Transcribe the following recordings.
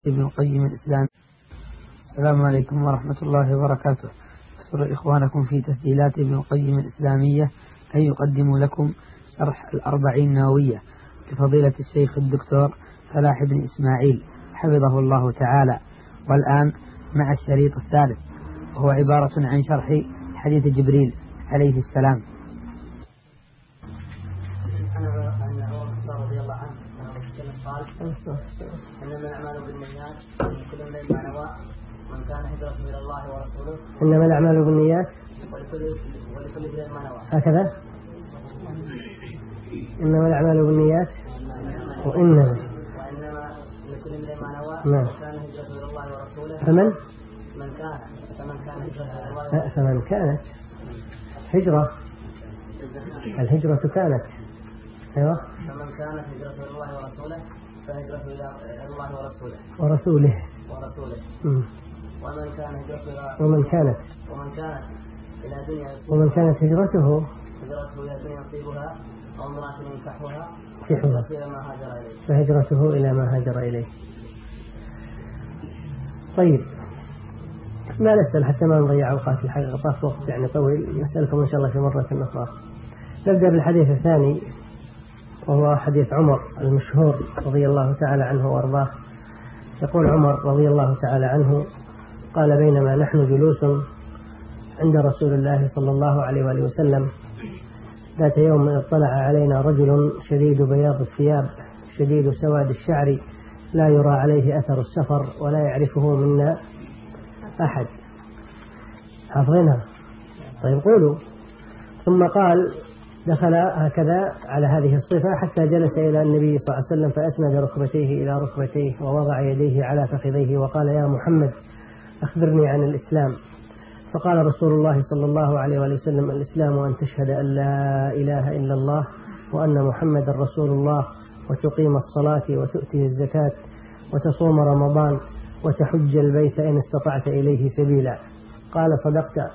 ابن القيم الإسلام. السلام عليكم ورحمة الله وبركاته. أسر إخوانكم في تسجيلات ابن القيم الإسلامية أن يقدموا لكم شرح الأربعين النووية لفضيلة الشيخ الدكتور فلاح بن إسماعيل حفظه الله تعالى، والآن مع الشريط الثالث وهو عبارة عن شرح حديث جبريل عليه السلام. إنما الأعمال بالنيات كل امرئ ما نوى من كان هجرته إلى الله ورسوله. إنما الأعمال بالنيات ولكل امرئ ما نوى. هكذا. إنما الأعمال بالنيات وإنما لكل امرئ ما نوى من كان هجرته إلى الله ورسوله. فمن كان هجرته إلى الله ورسوله. فمن كانت هجرة، الهجرة كانت أيوة. فمن كانت هجرته إلى الله ورسوله فهجرته إلى الله ورسوله. ومن كانت هجرته إلى دنيا يصيبها أو امرأة ينكحها فهجرته إلى ما هاجر إليه. طيب، ما نسأل حتى ما نضيع أوقات، الحقيقة طاف وقت يعني طويل، نسألكم إن شاء الله في مرة أخرى. نبدأ بالحديث الثاني وهو حديث عمر المشهور رضي الله تعالى عنه وارضاه. يقول عمر رضي الله تعالى عنه قال: بينما نحن جلوس عند رسول الله صلى الله عليه وآله وسلم ذات يوم اطلع علينا رجل شديد بياض الثياب شديد سواد الشعر لا يرى عليه أثر السفر ولا يعرفه منا أحد. حافظينها؟ طيب قولوا. ثم قال: دخل هكذا على هذه الصفة حتى جلس إلى النبي صلى الله عليه وسلم فأسند ركبتيه إلى ركبتيه ووضع يديه على فخذيه وقال: يا محمد أخبرني عن الإسلام. فقال رسول الله صلى الله عليه وسلم: الإسلام أن تشهد أن لا إله إلا الله وأن محمد رسول الله وتقيم الصلاة وتؤتي الزكاة وتصوم رمضان وتحج البيت إن استطعت إليه سبيلا. قال: صدقت.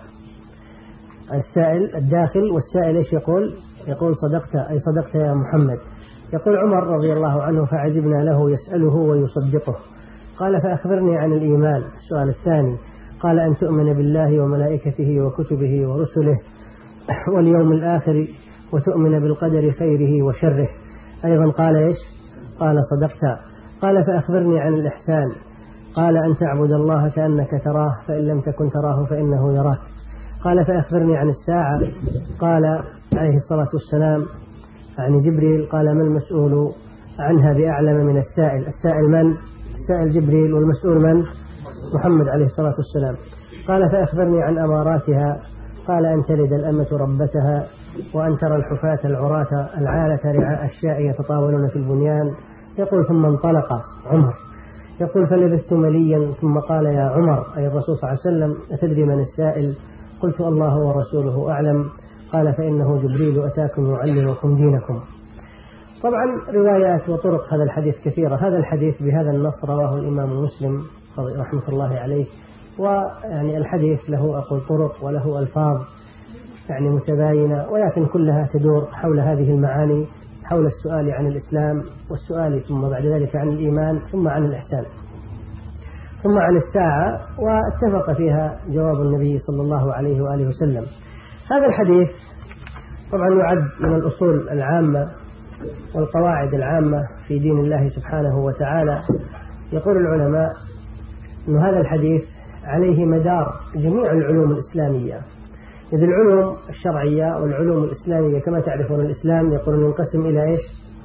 السائل الداخل والسائل ايش يقول صدقت، أي صدقت يا محمد. يقول عمر رضي الله عنه: فعجبنا له يسأله ويصدقه. قال: فأخبرني عن الإيمان. السؤال الثاني قال: أن تؤمن بالله وملائكته وكتبه ورسله واليوم الآخر وتؤمن بالقدر خيره وشره. أيضا قال ايش؟ قال: صدقت. قال: فأخبرني عن الإحسان. قال: أن تعبد الله كأنك تراه فإن لم تكن تراه فإنه يراك. قال: فأخبرني عن الساعة. قال عليه الصلاة والسلام عن جبريل. قال: ما المسؤول عنها بأعلم من السائل. السائل من؟ السائل جبريل، والمسؤول من؟ محمد عليه الصلاة والسلام. قال: فأخبرني عن أماراتها. قال: أن تلد الأمة ربتها وأن ترى الحفاة العراة العالة رعاء الشاء يتطاولون في البنيان. يقول: ثم انطلق عمر. يقول: فلبثت مليا ثم قال: يا عمر، أي الرسول صلى الله عليه وسلم: أتدري من السائل؟ قلت: الله ورسوله أعلم. قال: فإنه جبريل أتاكم يعلمكم دينكم. طبعا روايات وطرق هذا الحديث كثيرة. هذا الحديث بهذا النص رواه الإمام مسلم رحمة الله عليه، ويعني الحديث له طرق وله ألفاظ يعني متباينة، ولكن كلها تدور حول هذه المعاني، حول السؤال عن الإسلام والسؤال ثم بعد ذلك عن الإيمان ثم عن الإحسان ثم عن الساعة، واتفق فيها جواب النبي صلى الله عليه وآله وسلم. هذا الحديث طبعا يعد من الأصول العامة والقواعد العامة في دين الله سبحانه وتعالى. يقول العلماء أن هذا الحديث عليه مدار جميع العلوم الإسلامية، إذ العلوم الشرعية والعلوم الإسلامية كما تعرفون الإسلام يقولون ينقسم إلى إيش؟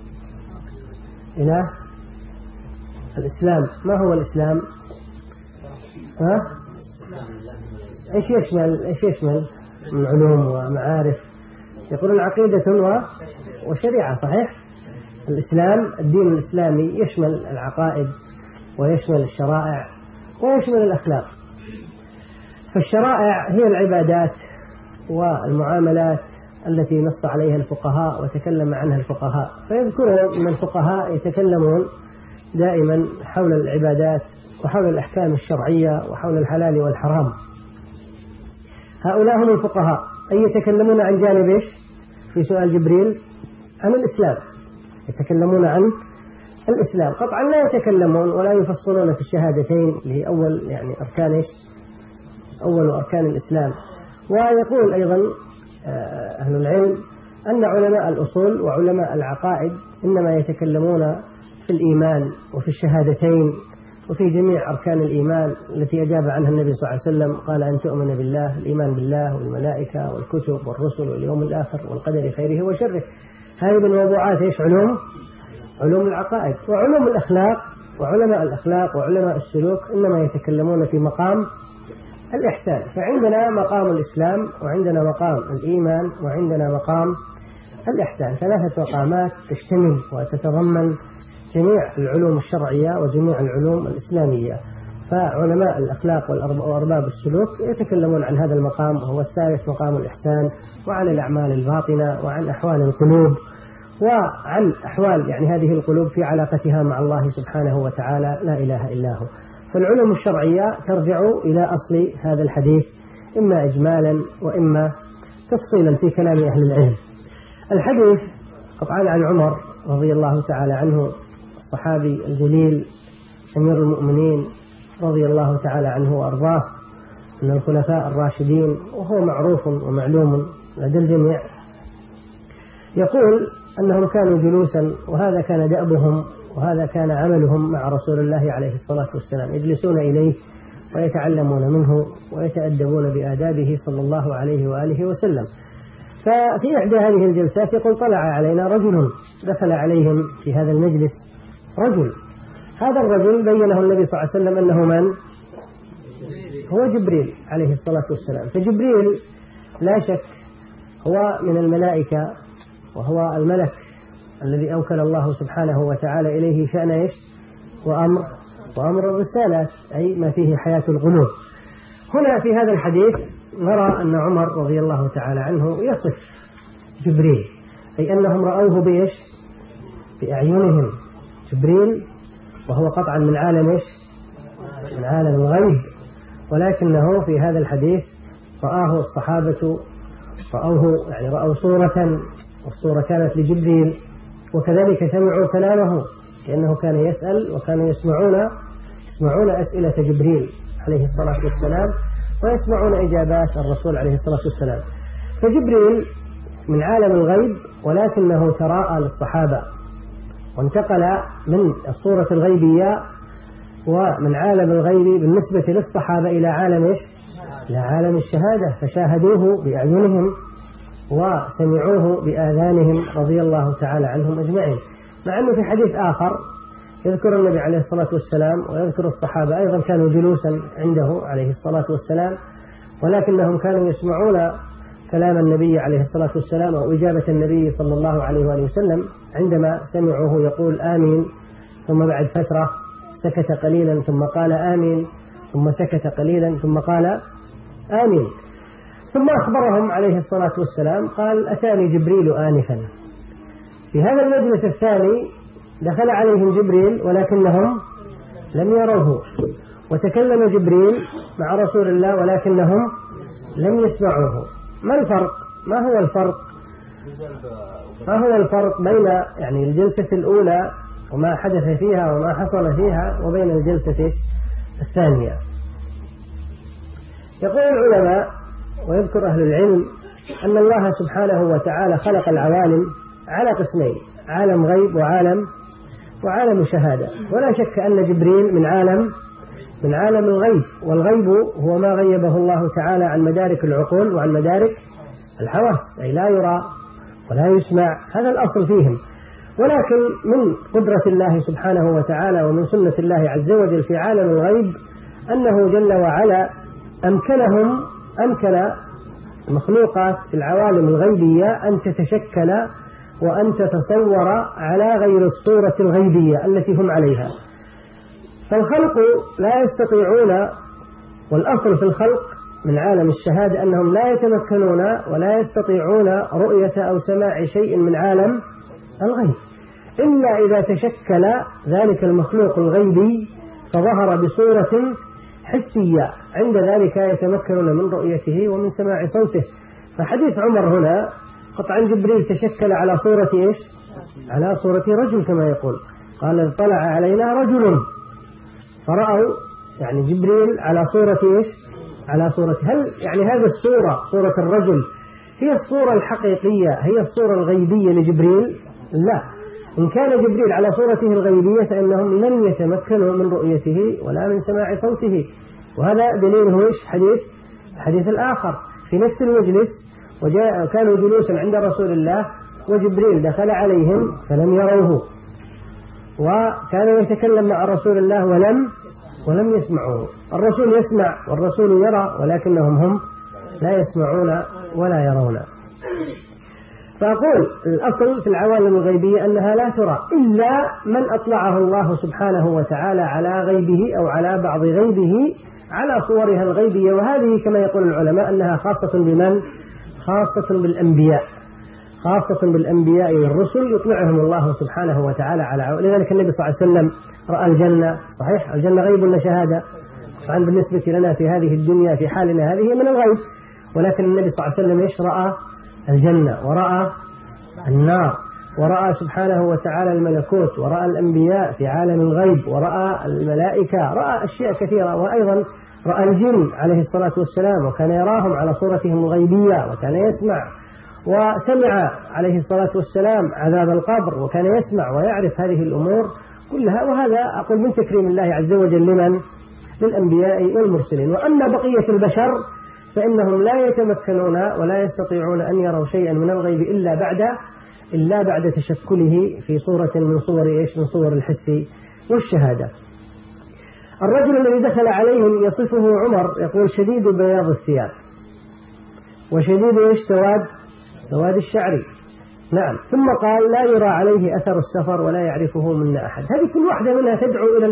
إلى الإسلام. ما هو الإسلام؟ إيش يشمل من علوم ومعارف؟ يقولون عقيدة وشريعة، صحيح؟ الإسلام الدين الإسلامي يشمل العقائد ويشمل الشرائع ويشمل الأخلاق. فالشرائع هي العبادات والمعاملات التي نص عليها الفقهاء وتكلم عنها الفقهاء، فيذكرون من الفقهاء يتكلمون دائما حول العبادات وحول الأحكام الشرعية وحول الحلال والحرام. هؤلاء هم الفقهاء، أي يتكلمون عن جانب إيش؟ في سؤال جبريل عن الإسلام، يتكلمون عن الإسلام. قطعا لا يتكلمون ولا يفصلون في الشهادتين اللي هي أول يعني أركان أول أركان الإسلام. ويقول أيضا أهل العلم أن علماء الأصول وعلماء العقائد إنما يتكلمون في الإيمان وفي الشهادتين وفي جميع أركان الإيمان التي أجاب عنها النبي صلى الله عليه وسلم، قال أن تؤمن بالله، الإيمان بالله والملائكة والكتب والرسل واليوم الآخر والقدر خيره وشره. هذه من موضوعات إيش؟ علوم العقائد. وعلوم الأخلاق وعلماء الأخلاق وعلماء السلوك إنما يتكلمون في مقام الإحسان. فعندنا مقام الإسلام وعندنا مقام الإيمان وعندنا مقام الإحسان، ثلاثة مقامات تشتمل وتتضمن جميع العلوم الشرعية وجميع العلوم الإسلامية. فعلماء الأخلاق وأرباب السلوك يتكلمون عن هذا المقام، وهو الثالث مقام الإحسان، وعن الأعمال الباطنة وعن أحوال القلوب وعن أحوال يعني هذه القلوب في علاقتها مع الله سبحانه وتعالى لا إله إلا هو. فالعلوم الشرعية ترجع إلى أصل هذا الحديث إما إجمالا وإما تفصيلا في كلام أهل العلم. الحديث قطعا عن عمر رضي الله تعالى عنه الصحابي الجليل أمير المؤمنين رضي الله تعالى عنه وأرضاه من الخلفاء الراشدين، وهو معروف ومعلوم لدى الجميع. يقول أنهم كانوا جلوسا، وهذا كان دأبهم وهذا كان عملهم مع رسول الله عليه الصلاة والسلام، يجلسون إليه ويتعلمون منه ويتأدبون بآدابه صلى الله عليه وآله وسلم. ففي إحدى هذه الجلسات يقول طلع علينا رجل، دخل عليهم في هذا المجلس رجل، هذا الرجل بينه النبي صلى الله عليه وسلم أنه من؟ هو جبريل عليه الصلاة والسلام. فجبريل لا شك هو من الملائكة، وهو الملك الذي أوكل الله سبحانه وتعالى إليه شأن إيش؟ وأمر الرسالات، أي ما فيه حياة القلوب. هنا في هذا الحديث نرى أن عمر رضي الله تعالى عنه يصف جبريل، أي أنهم رأوه بإيش؟ بأعينهم. جبريل وهو قطعا من عالم إيش؟ من عالم الغيب، ولكنه في هذا الحديث رآه الصحابة، رأوا صورة، والصورة كانت لجبريل، وكذلك سمعوا كلامه لأنه كان يسأل، وكانوا يسمعون أسئلة جبريل عليه الصلاة والسلام ويسمعون إجابات الرسول عليه الصلاة والسلام. فجبريل من عالم الغيب، ولكنه تراءى للصحابة وانتقل من الصورة الغيبية ومن عالم الغيب بالنسبة للصحابة إلى عالم إيش؟ إلى عالم الشهادة، فشاهدوه بأعينهم وسمعوه بآذانهم رضي الله تعالى عنهم أجمعين. مع أنه في حديث آخر يذكر النبي عليه الصلاة والسلام ويذكر الصحابة أيضا كانوا جلوسا عنده عليه الصلاة والسلام، ولكنهم كانوا يسمعون كلام النبي عليه الصلاة والسلام أو إجابة النبي صلى الله عليه وآله وسلم عندما سمعوه يقول آمين، ثم بعد فترة سكت قليلا ثم قال آمين، ثم سكت قليلا ثم قال آمين، ثم أخبرهم عليه الصلاة والسلام قال أتاني جبريل آنفا. في هذا المجلس الثاني دخل عليهم جبريل ولكنهم لم يروه، وتكلم جبريل مع رسول الله ولكنهم لم يسمعوه. ما الفرق؟ ما هو الفرق بين يعني الجلسة الأولى وما حدث فيها وما حصل فيها وبين الجلسة الثانية؟ يقول العلماء ويذكر أهل العلم أن الله سبحانه وتعالى خلق العوالم على قسمين، عالم غيب وعالم شهادة. ولا شك أن جبريل من عالم الغيب، والغيب هو ما غيبه الله تعالى عن مدارك العقول وعن مدارك الحواس، أي لا يرى ولا يسمع، هذا الأصل فيهم. ولكن من قدرة الله سبحانه وتعالى ومن سنة الله عز وجل في عالم الغيب أنه جل وعلا أمكن المخلوقات في العوالم الغيبية أن تتشكل وأن تتصور على غير الصورة الغيبية التي هم عليها. فالخلق لا يستطيعون، والأصل في الخلق من عالم الشهادة أنهم لا يتمكنون ولا يستطيعون رؤية أو سماع شيء من عالم الغيب إلا إذا تشكل ذلك المخلوق الغيبي فظهر بصورة حسية، عند ذلك يتمكنون من رؤيته ومن سماع صوته. فحديث عمر هنا قطعا جبريل تشكل على صورة إيش؟ على صورة رجل كما يقول، قال اطلع علينا رجل، فرأوا يعني جبريل على صورة إيش؟ على صورة، هل يعني هذه الصورة صورة الرجل هي الصورة الحقيقية، هي الصورة الغيبية لجبريل؟ لا، إن كان جبريل على صورته الغيبية فإنهم لم يتمكنوا من رؤيته ولا من سماع صوته. وهذا دليله إيش؟ حديث الآخر في نفس المجلس، كانوا جلوسا عند رسول الله وجبريل دخل عليهم فلم يروه، وكان يتكلم مع رسول الله ولم يسمعوه. الرسول يسمع والرسول يرى، ولكنهم هم لا يسمعون ولا يرون. فأقول الأصل في العوالم الغيبية أنها لا ترى إلا من أطلعه الله سبحانه وتعالى على غيبه أو على بعض غيبه على صورها الغيبية. وهذه كما يقول العلماء أنها خاصة بمن؟ خاصة بالأنبياء، خاصة بالأنبياء والرسل يطلعهم الله سبحانه وتعالى على. لذلك النبي صلى الله عليه وسلم رأى الجنة، صحيح الجنة غيب ولا شهادة؟ طبعا بالنسبة لنا في هذه الدنيا في حالنا هذه من الغيب، ولكن النبي صلى الله عليه وسلم إيش؟ رأى الجنة ورأى النار ورأى سبحانه وتعالى الملكوت ورأى الأنبياء في عالم الغيب ورأى الملائكة، رأى أشياء كثيرة. وأيضا رأى الجن عليه الصلاة والسلام وكان يراهم على صورتهم الغيبية وكان يسمع، وسمع عليه الصلاة والسلام عذاب القبر وكان يسمع ويعرف هذه الأمور كلها. وهذا أقول من تكريم الله عز وجل لمن؟ للأنبياء والمرسلين. وأما بقية البشر فإنهم لا يتمكنون ولا يستطيعون أن يروا شيئا من الغيب إلا بعد تشكله في صورة من صور إيش؟ من صور الحس والشهادة. الرجل الذي دخل عليهم يصفه عمر يقول شديد بياض الثياب وشديد إيش؟ سواد الشعر. نعم. ثم قال لا يرى عليه أثر السفر ولا يعرفه منا أحد. هذه كل واحدة منها تدعو إلى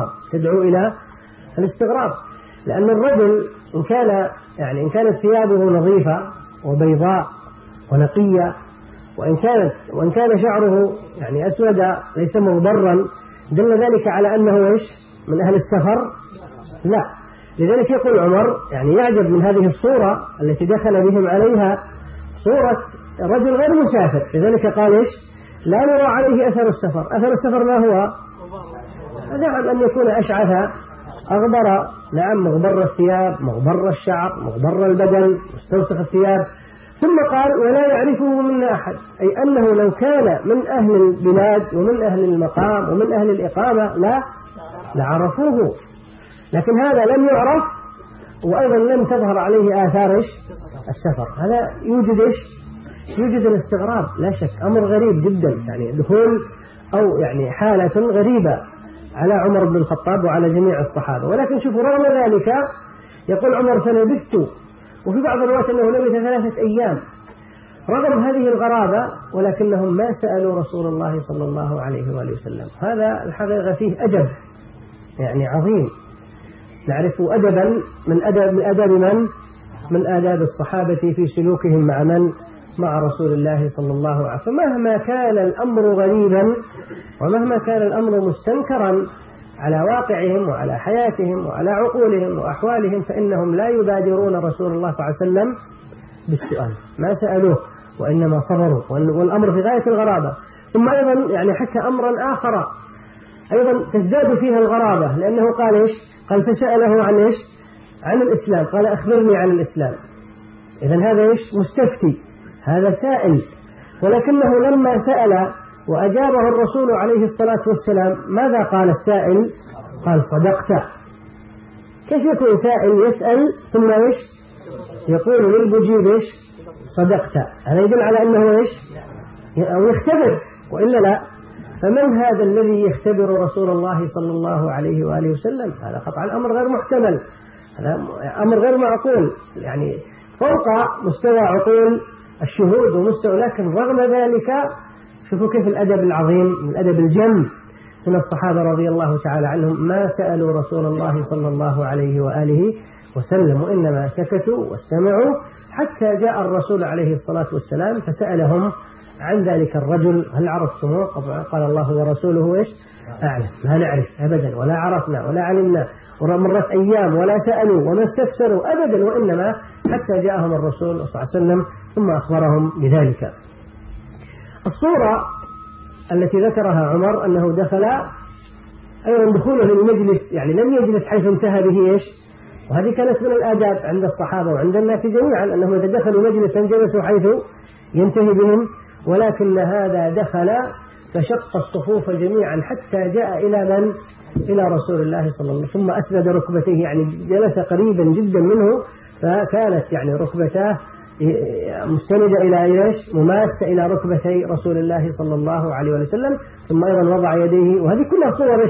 الاستغراب، لأن الرجل إن كانت ثيابه نظيفة وبيضاء ونقية، وإن كان شعره يعني أسود ليس مغبرا، دل ذلك على أنه إيش؟ من أهل السفر؟ لا. لذلك يقول عمر يعني يعجب من هذه الصورة التي دخل بهم عليها، صورة رجل غير مسافر. لذلك قال إيش؟ لا نرى عليه أثر السفر. أثر السفر ما هو؟ نعم، أن يكون أشعث أغبر، نعم، مغبر الثياب، مغبر الشعر، مغبر البدن، مستوسخ الثياب. ثم قال ولا يعرفه منا أحد، أي أنه لو كان من أهل البلاد ومن أهل المقام ومن أهل الإقامة لعرفوه، لكن هذا لم يعرف، وأيضا لم تظهر عليه آثار السفر. هذا يوجد الاستغراب لا شك، أمر غريب جدا، يعني دخول أو يعني حالة غريبة على عمر بن الخطاب وعلى جميع الصحابة. ولكن شوفوا رغم ذلك يقول عمر فلبثت، وفي بعض الروايات أنه لبث 3 أيام رغم هذه الغرابة، ولكنهم ما سألوا رسول الله صلى الله عليه وآله وسلم. هذا الحقيقة فيه أدب يعني عظيم، نعرف أدبا من آداب الصحابة في سلوكهم مع رسول الله صلى الله عليه وسلم. فمهما كان الأمر غريبا ومهما كان الأمر مستنكرا على واقعهم وعلى حياتهم وعلى عقولهم وأحوالهم، فإنهم لا يبادرون رسول الله صلى الله عليه وسلم بالسؤال، ما سألوه وإنما صبروا، والأمر في غاية الغرابة. ثم أيضا يعني حكى أمرا آخر أيضا تزداد فيها الغرابة، لأنه قال إيش؟ قال فسأله عن الإسلام، قال أخبرني عن الإسلام. إذن هذا إيش؟ مستفتي، هذا سائل. ولكنه لما سأل وأجابه الرسول عليه الصلاة والسلام ماذا قال السائل؟ قال صدقت. كيف يكون سائل يسأل ثم إيش؟ يقول للمجيب إيش؟ صدقت. هذا يدل على أنه إيش؟ أو يختبر، وإلا لا. فمن هذا الذي يختبر رسول الله صلى الله عليه وآله وسلم؟ هذا قطعا الأمر غير محتمل، هذا أمر غير معقول، يعني فوق مستوى عقول الشهود ومستوى. لكن رغم ذلك شوفوا كيف الأدب العظيم، الأدب الجم من الصحابة رضي الله تعالى عنهم، ما سألوا رسول الله صلى الله عليه وآله وسلم، وإنما سكتوا واستمعوا حتى جاء الرسول عليه الصلاة والسلام فسألهم عن ذلك الرجل هل عرفتموه؟ قال الله ورسوله إيش؟ أعلم. ما نعرف أبدا، ولا عرفنا ولا علمنا، ومرت أيام ولا سألوا وما استفسروا أبدا، وإنما حتى جاءهم الرسول صلى الله عليه وسلم ثم أخبرهم بذلك. الصورة التي ذكرها عمر أنه دخل أيضا دخوله للمجلس، يعني لم يجلس حيث انتهى به إيش، وهذه كانت من الآداب عند الصحابة وعند الناس جميعا أنهم إذا دخلوا مجلسا جلسوا حيث ينتهي بهم، ولكن هذا دخل فشق الصفوف جميعا حتى جاء إلى من؟ إلى رسول الله صلى الله عليه وسلم، ثم أسند ركبتيه، يعني جلس قريبا جدا منه، فكانت يعني ركبتاه مستندة إلى إيش؟ مماسة إلى ركبتي رسول الله صلى الله عليه وسلم، ثم أيضا وضع يديه، وهذه كلها صور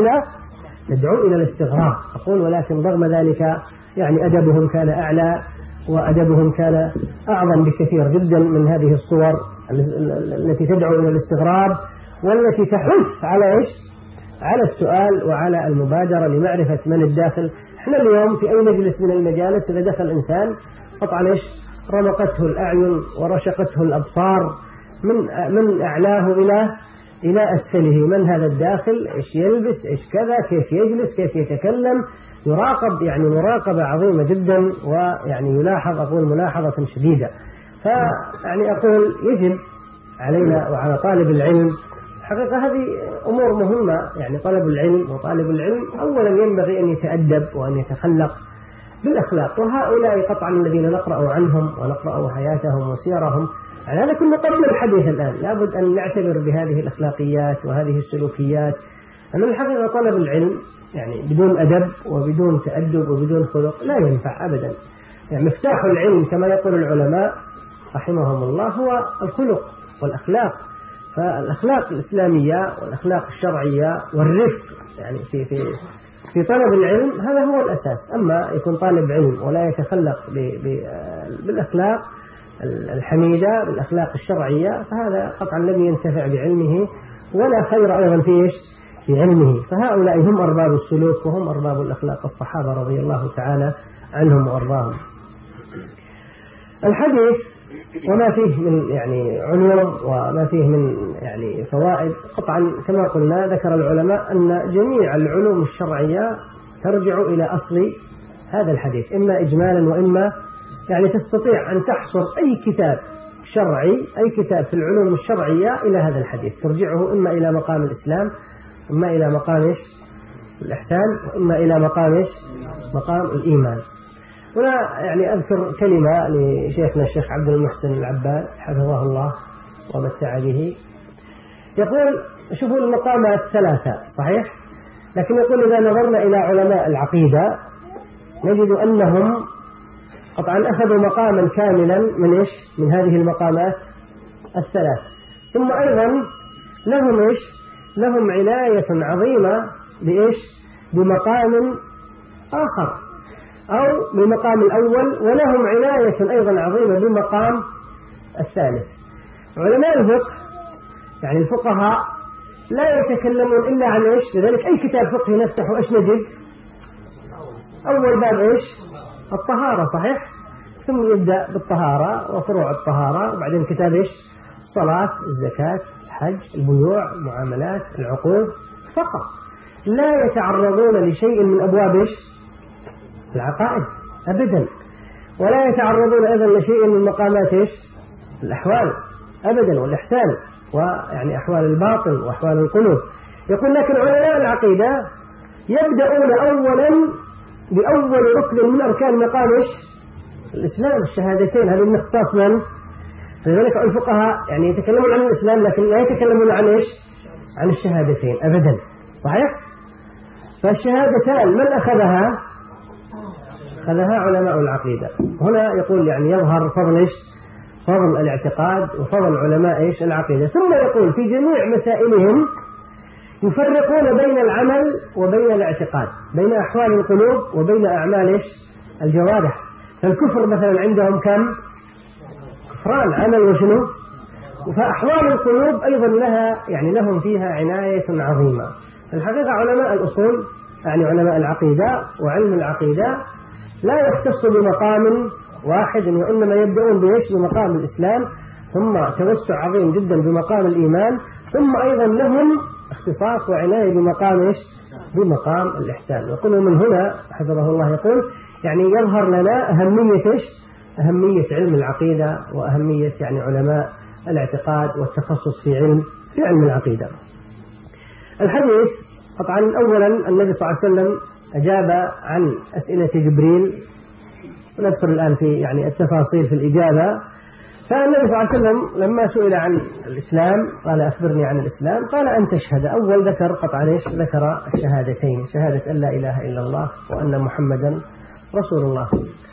تدعو إلى الاستغراب. أقول ولكن رغم ذلك يعني أدبهم كان أعلى وأدبهم كان أعظم بكثير جدا من هذه الصور التي تدعو إلى الاستغراب والتي تحث على إيش؟ على السؤال وعلى المبادرة لمعرفة من الداخل. احنا اليوم في أي مجلس من المجالس إذا دخل إنسان قطعا إيش؟ رمقته الأعين ورشقته الأبصار من أعلاه إلى أسفله، من هذا الداخل، إيش يلبس، إيش كذا، كيف يجلس، كيف يتكلم، يراقب يعني مراقبة عظيمة جدا، ويعني يلاحظ، أقول ملاحظة شديدة. فيعني أقول يجب علينا وعلى طالب العلم حقيقة هذه أمور مهمة، يعني طلب العلم وطالب العلم أولا ينبغي أن يتأدب وأن يتخلق بالأخلاق، وهؤلاء قطعا الذين نقرأ عنهم ونقرأ حياتهم وسيرهم، يعني هذا كله قبل الحديث الآن لابد أن نعتبر بهذه الأخلاقيات وهذه السلوكيات. أما الحقيقة طلب العلم يعني بدون أدب وبدون تأدب وبدون خلق لا ينفع أبدا. يعني مفتاح العلم كما يقول العلماء رحمهم الله هو الخلق والأخلاق، فالأخلاق الإسلامية والأخلاق الشرعية والرفق يعني في طلب العلم هذا هو الأساس. أما يكون طالب علم ولا يتخلق بالأخلاق الحميدة بالأخلاق الشرعية فهذا قطعا لم ينتفع بعلمه ولا خير أيضا في علمه. فهؤلاء هم أرباب السلوك وهم أرباب الأخلاق الصحابة رضي الله تعالى عنهم وأرضاهم. الحديث وما فيه من يعني علوم وما فيه من يعني فوائد قطعا كما قلنا ذكر العلماء أن جميع العلوم الشرعية ترجع إلى أصل هذا الحديث، إما إجمالا وإما يعني تستطيع أن تحصر أي كتاب شرعي أي كتاب في العلوم الشرعية إلى هذا الحديث، ترجعه إما إلى مقام الإسلام إما إلى مقام الإحسان وإما إلى مقام الإيمان. هنا يعني أذكر كلمة لشيخنا الشيخ عبد المحسن العباد حفظه الله ومتع به، يقول شوفوا المقامات ثلاثة صحيح، لكن يقول إذا نظرنا إلى علماء العقيدة نجد أنهم قطعا أخذوا مقاما كاملا من هذه المقامات الثلاث، ثم أيضا لهم عناية عظيمة بمقام آخر أو بالمقام الأول، ولهم عناية أيضا عظيمة بالمقام الثالث. علماء الفقه يعني الفقهاء لا يتكلمون إلا عن لذلك أي كتاب فقهي نفتحه نجد أول باب الطهارة صحيح، ثم يبدأ بالطهارة وفروع الطهارة، وبعدين كتاب الصلاة الزكاة الحج البيوع المعاملات العقود فقط، لا يتعرضون لشيء من أبواب العقائد أبدا، ولا يتعرضون أيضا لشيء من مقامات الأحوال أبدا والإحسان ويعني أحوال الباطن وأحوال القلوب. يقول لكن علماء العقيدة يبدأون أولا بأول ركن من أركان مقام الإسلام الشهادتين، هذه من اختصاص من؟ لذلك الفقهاء يعني يتكلمون عن الإسلام لكن لا يتكلمون عن الشهادتين أبدا صحيح. فالشهادتان من أخذها علماء العقيدة. هنا يقول يعني يظهر فضل الاعتقاد وفضل علماء العقيدة. ثم يقول في جميع مسائلهم يفرقون بين العمل وبين الاعتقاد، بين أحوال القلوب وبين أعمال الجوارح. فالكفر مثلا عندهم كم كفران، عمل وشنو، فأحوال القلوب أيضا لهم فيها عناية عظيمة. الحقيقة علماء الأصول يعني علماء العقيدة وعلم العقيدة لا يختص بمقام واحد، وإنما يبدأون بمقام الإسلام، ثم توسع عظيم جدا بمقام الإيمان، ثم أيضا لهم اختصاص وعناية بمقام الإحسان. يقول من هنا حفظه الله يقول يعني يظهر لنا أهمية علم العقيدة وأهمية يعني علماء الاعتقاد والتخصص في علم العقيدة. الحديث طبعا أولا النبي صلى الله عليه وسلم أجاب عن أسئلة جبريل، ونذكر الآن في يعني التفاصيل في الإجابة. فالنبي صلى الله عليه وسلم لما سئل عن الإسلام قال أخبرني عن الإسلام، قال أن تشهد. أول ذكر قطعا ذكر الشهادتين، شهادة أن لا إله إلا الله وأن محمدا رسول الله.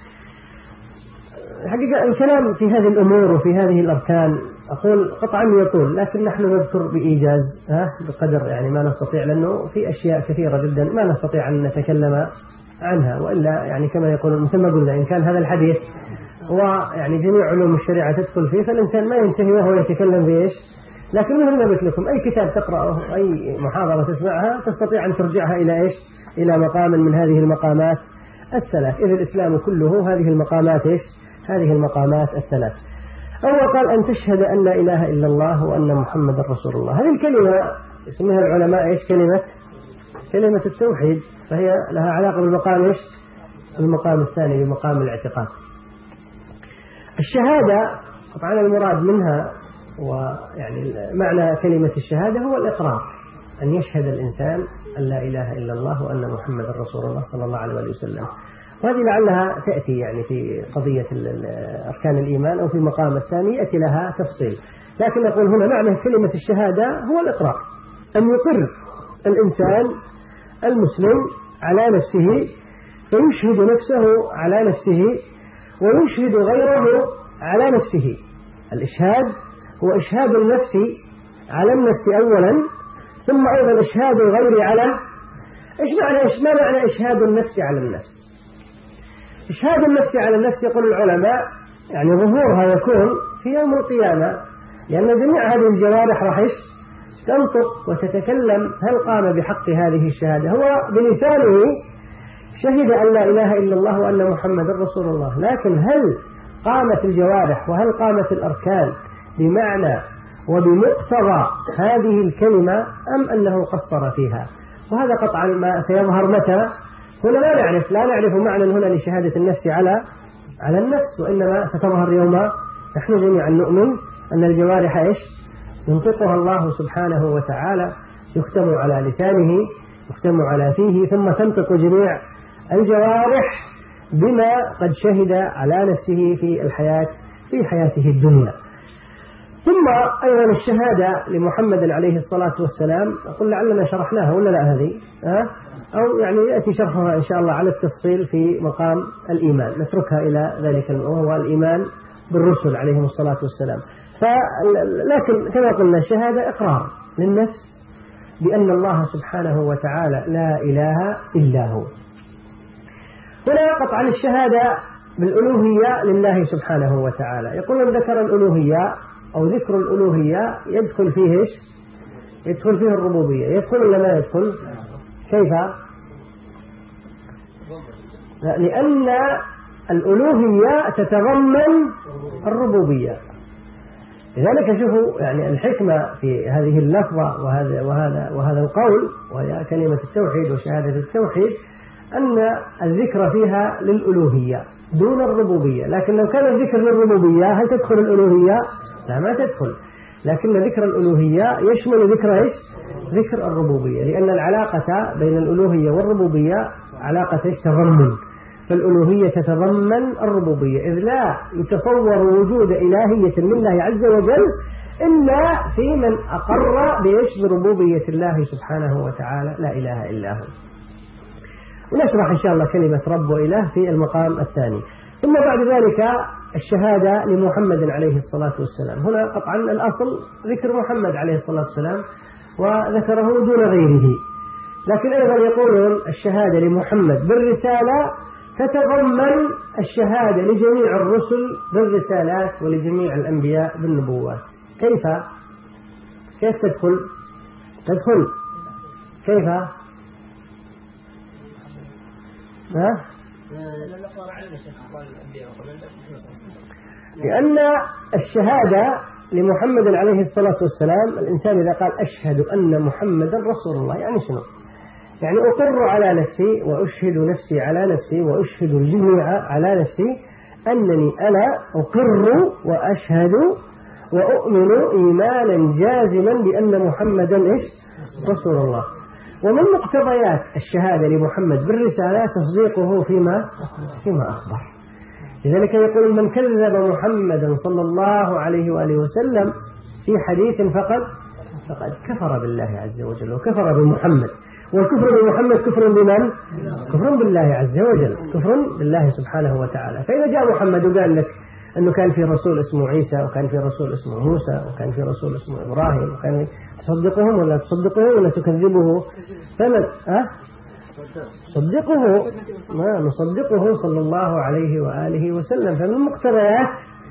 الحقيقة الكلام في هذه الأمور وفي هذه الأركان أقول قطعا يطول، لكن نحن نذكر بإيجاز بقدر يعني ما نستطيع، لأنه في أشياء كثيرة جدا ما نستطيع أن نتكلم عنها، وإلا يعني كما يقول مثل ما قلنا إن كان هذا الحديث ويعني جميع علوم الشريعة تدخل فيه فالإنسان ما ينتهي وهو يتكلم بإيش. لكن مثل ما قلت لكم أي كتاب تقرأه أي محاضرة تسمعها تستطيع أن ترجعها إلى إيش؟ إلى مقام من هذه المقامات الثلاث، إذ الإسلام كله هذه المقامات إيش؟ هذه المقامات الثلاث. أول قال أن تشهد أن لا إله إلا الله وأن محمد رسول الله. هذه الكلمة اسمها العلماء إيش؟ كلمة التوحيد، فهي لها علاقة بالمقام إيش؟ المقام الثاني بمقام الاعتقاد. الشهادة طبعا المراد منها ويعني معنى كلمة الشهادة هو الإقرار، أن يشهد الإنسان أن لا إله إلا الله وأن محمد رسول الله صلى الله عليه وسلم. وهذه لعلها تأتي يعني في قضية أركان الإيمان أو في المقام الثاني يأتي لها تفصيل، لكن نقول هنا معنى كلمة الشهادة هو الإقرار، أن يقر الإنسان المسلم على نفسه فيشهد نفسه على نفسه ويشهد غيره على نفسه. الإشهاد هو إشهاد النفس على النفس أولا، ثم أيضا إشهاد الغير على ما معنى إشهاد النفس على النفس؟ إشهاد النفس على النفس يقول العلماء يعني ظهورها يكون في يوم القيامة، لأن جميع هذه الجوارح راح تنطق وتتكلم هل قام بحق هذه الشهادة. هو بلسانه شهد أن لا إله إلا الله وأن محمد رسول الله، لكن هل قامت الجوارح وهل قامت الأركان بمعنى وبمقتضى هذه الكلمة أم أنه قصر فيها؟ وهذا قطعا ما سيظهر متى؟ هنا لا نعرف معنى هنا لشهادة النفس على النفس، وإنما ستظهر يوم نحن جميعا نؤمن أن الجوارح إيش؟ ينطقها الله سبحانه وتعالى، يختم على لسانه يختم على فيه، ثم تنطق جميع الجوارح بما قد شهد على نفسه في حياته الدنيا. ثم أيضا الشهادة لمحمد عليه الصلاة والسلام أقول لعلنا شرحناها ولا لا هذه أو يعني يأتي شرحها إن شاء الله على التفصيل في مقام الإيمان، نتركها إلى ذلك وهو الإيمان بالرسل عليهم الصلاة والسلام. لكن كما قلنا الشهادة إقرار للنفس بأن الله سبحانه وتعالى لا إله إلا هو. هنا قطعا الشهادة بالألوهية لله سبحانه وتعالى. يقولون ذكر الألوهية أو ذكر الألوهية يدخل فيه إيش؟ يدخل فيه الربوبية. يدخل ولا ما يدخل؟ كيف؟ لأن الألوهية تتضمن الربوبية، لذلك شوفوا يعني الحكمة في هذه اللفظة وهذا القول وهي كلمة التوحيد وشهادة التوحيد أن الذكر فيها للألوهية دون الربوبية. لكن لو كان الذكر للربوبية هل تدخل الألوهية؟ لا ما تدخل، لكن ذكر الألوهية يشمل ذكر إيش؟ ذكر الربوبية، لأن العلاقة بين الألوهية والربوبية علاقة إيش؟ تضمن، فالألوهية تتضمن الربوبية، إذ لا يتصور وجود إلهية لله عز وجل إلا في من أقر بإيش؟ بربوبية الله سبحانه وتعالى لا إله إلا هو. ونشرح إن شاء الله كلمة رب وإله في المقام الثاني. ثم بعد ذلك الشهادة لمحمد عليه الصلاة والسلام. هنا قطعا الأصل ذكر محمد عليه الصلاة والسلام وذكره دون غيره، لكن أيضا يقولون الشهادة لمحمد بالرسالة تتضمن الشهادة لجميع الرسل بالرسالات ولجميع الأنبياء بالنبوات. كيف تدخل كيف لأن الشهادة لمحمد عليه الصلاة والسلام الإنسان إذا قال أشهد أن محمد رسول الله يعني شنو؟ يعني أقر على نفسي وأشهد نفسي على نفسي وأشهد الجميع على نفسي أنني أنا أقر وأشهد وأؤمن إيمانا جازما بأن محمدا إيش رسول الله. ومن مقتضيات الشهادة لمحمد بالرسالة تصديقه فيما أخبر. لذلك يقول من كذب محمدا صلى الله عليه وآله وسلم في حديث فقد كفر بالله عز وجل وكفر بمحمد. والكفر بمحمد كفر بمن؟ كفر بالله عز وجل، كفر بالله سبحانه وتعالى. فإذا جاء محمد وقال لك أنه كان في رسول اسمه عيسى وكان في رسول اسمه موسى وكان في رسول اسمه إبراهيم وكان تصدقهم ولا تصدقه ولا تكذبه؟ فمن صدقه، ما نصدقه صلى الله عليه وآله وسلم. فمن مقتضيات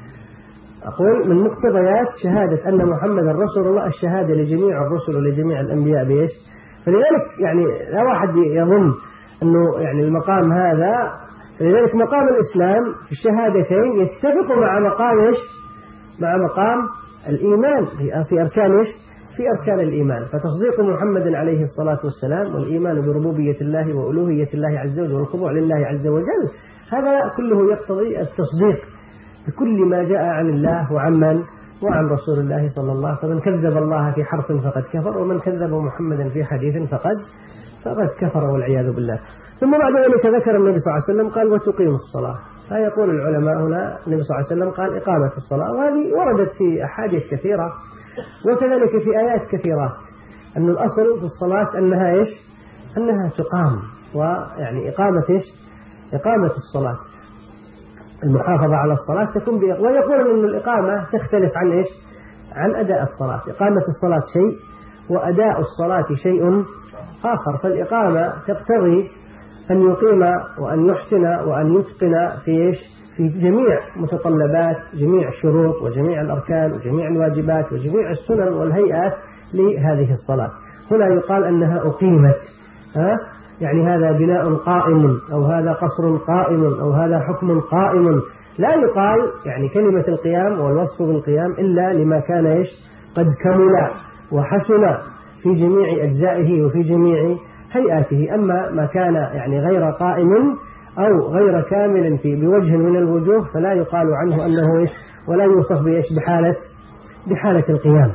أقول من مقتضيات شهادة أن محمد رسول الله الشهادة لجميع الرسل ولجميع الأنبياء بإيش؟ فلذلك يعني لا واحد يظن أنه يعني المقام هذا، لذلك مقام الإسلام في الشهادتين يتفق مع مقام إيش؟ مع مقام الإيمان في أركان إيش؟ في أركان الإيمان. فتصديق محمد عليه الصلاة والسلام والإيمان بربوبية الله وألوهية الله عز وجل والخضوع لله عز وجل، هذا كله يقتضي التصديق بكل ما جاء عن الله وعن رسول الله صلى الله عليه وسلم. فمن كذب الله في حرف فقد كفر، ومن كذب محمدا في حديث فقد كفر والعياذ بالله. ثم بعد ذلك ذكر النبي صلى الله عليه وسلم قال وتقيم الصلاة. فيقول العلماء هنا النبي صلى الله عليه وسلم قال إقامة الصلاة، وهذه وردت في أحاديث كثيرة وكذلك في آيات كثيرة أن الأصل في الصلاة أنها إيش؟ أنها تقام، ويعني إقامة الصلاة، المحافظة على الصلاة تكون ويقول أن الإقامة تختلف عن إيش؟ عن أداء الصلاة. إقامة الصلاة شيء وأداء الصلاة شيء آخر. فالإقامة تقتضي أن يقيم وأن يحسن وأن يتقن في جميع متطلبات جميع الشروط وجميع الأركان وجميع الواجبات وجميع السنن والهيئات لهذه الصلاة. هنا يقال أنها أقيمت، يعني هذا بناء قائم أو هذا قصر قائم أو هذا حكم قائم. لا يقال يعني كلمة القيام والوصف بالقيام إلا لما كان إيش؟ قد كمل وحسن في جميع أجزائه وفي جميع هيئاته. أما ما كان يعني غير قائم أو غير كامل بوجه من الوجوه فلا يقال عنه أنه إيش؟ ولا يوصف بإيش؟ بحالة القيام.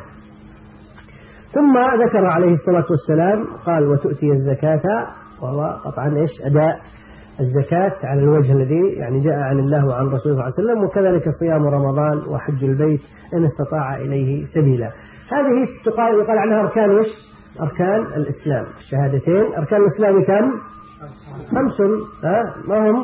ثم ذكر عليه الصلاة والسلام قال وتؤتي الزكاة، وهو قطعا إيش؟ أداء الزكاة على الوجه الذي يعني جاء عن الله وعن رسوله صلى الله عليه وسلم، وكذلك صيام رمضان وحج البيت إن استطاع إليه سبيلا. هذه يقال عنها أركان إيش؟ أركان الإسلام. الشهادتين أركان الإسلام كم؟ 5. ما هم؟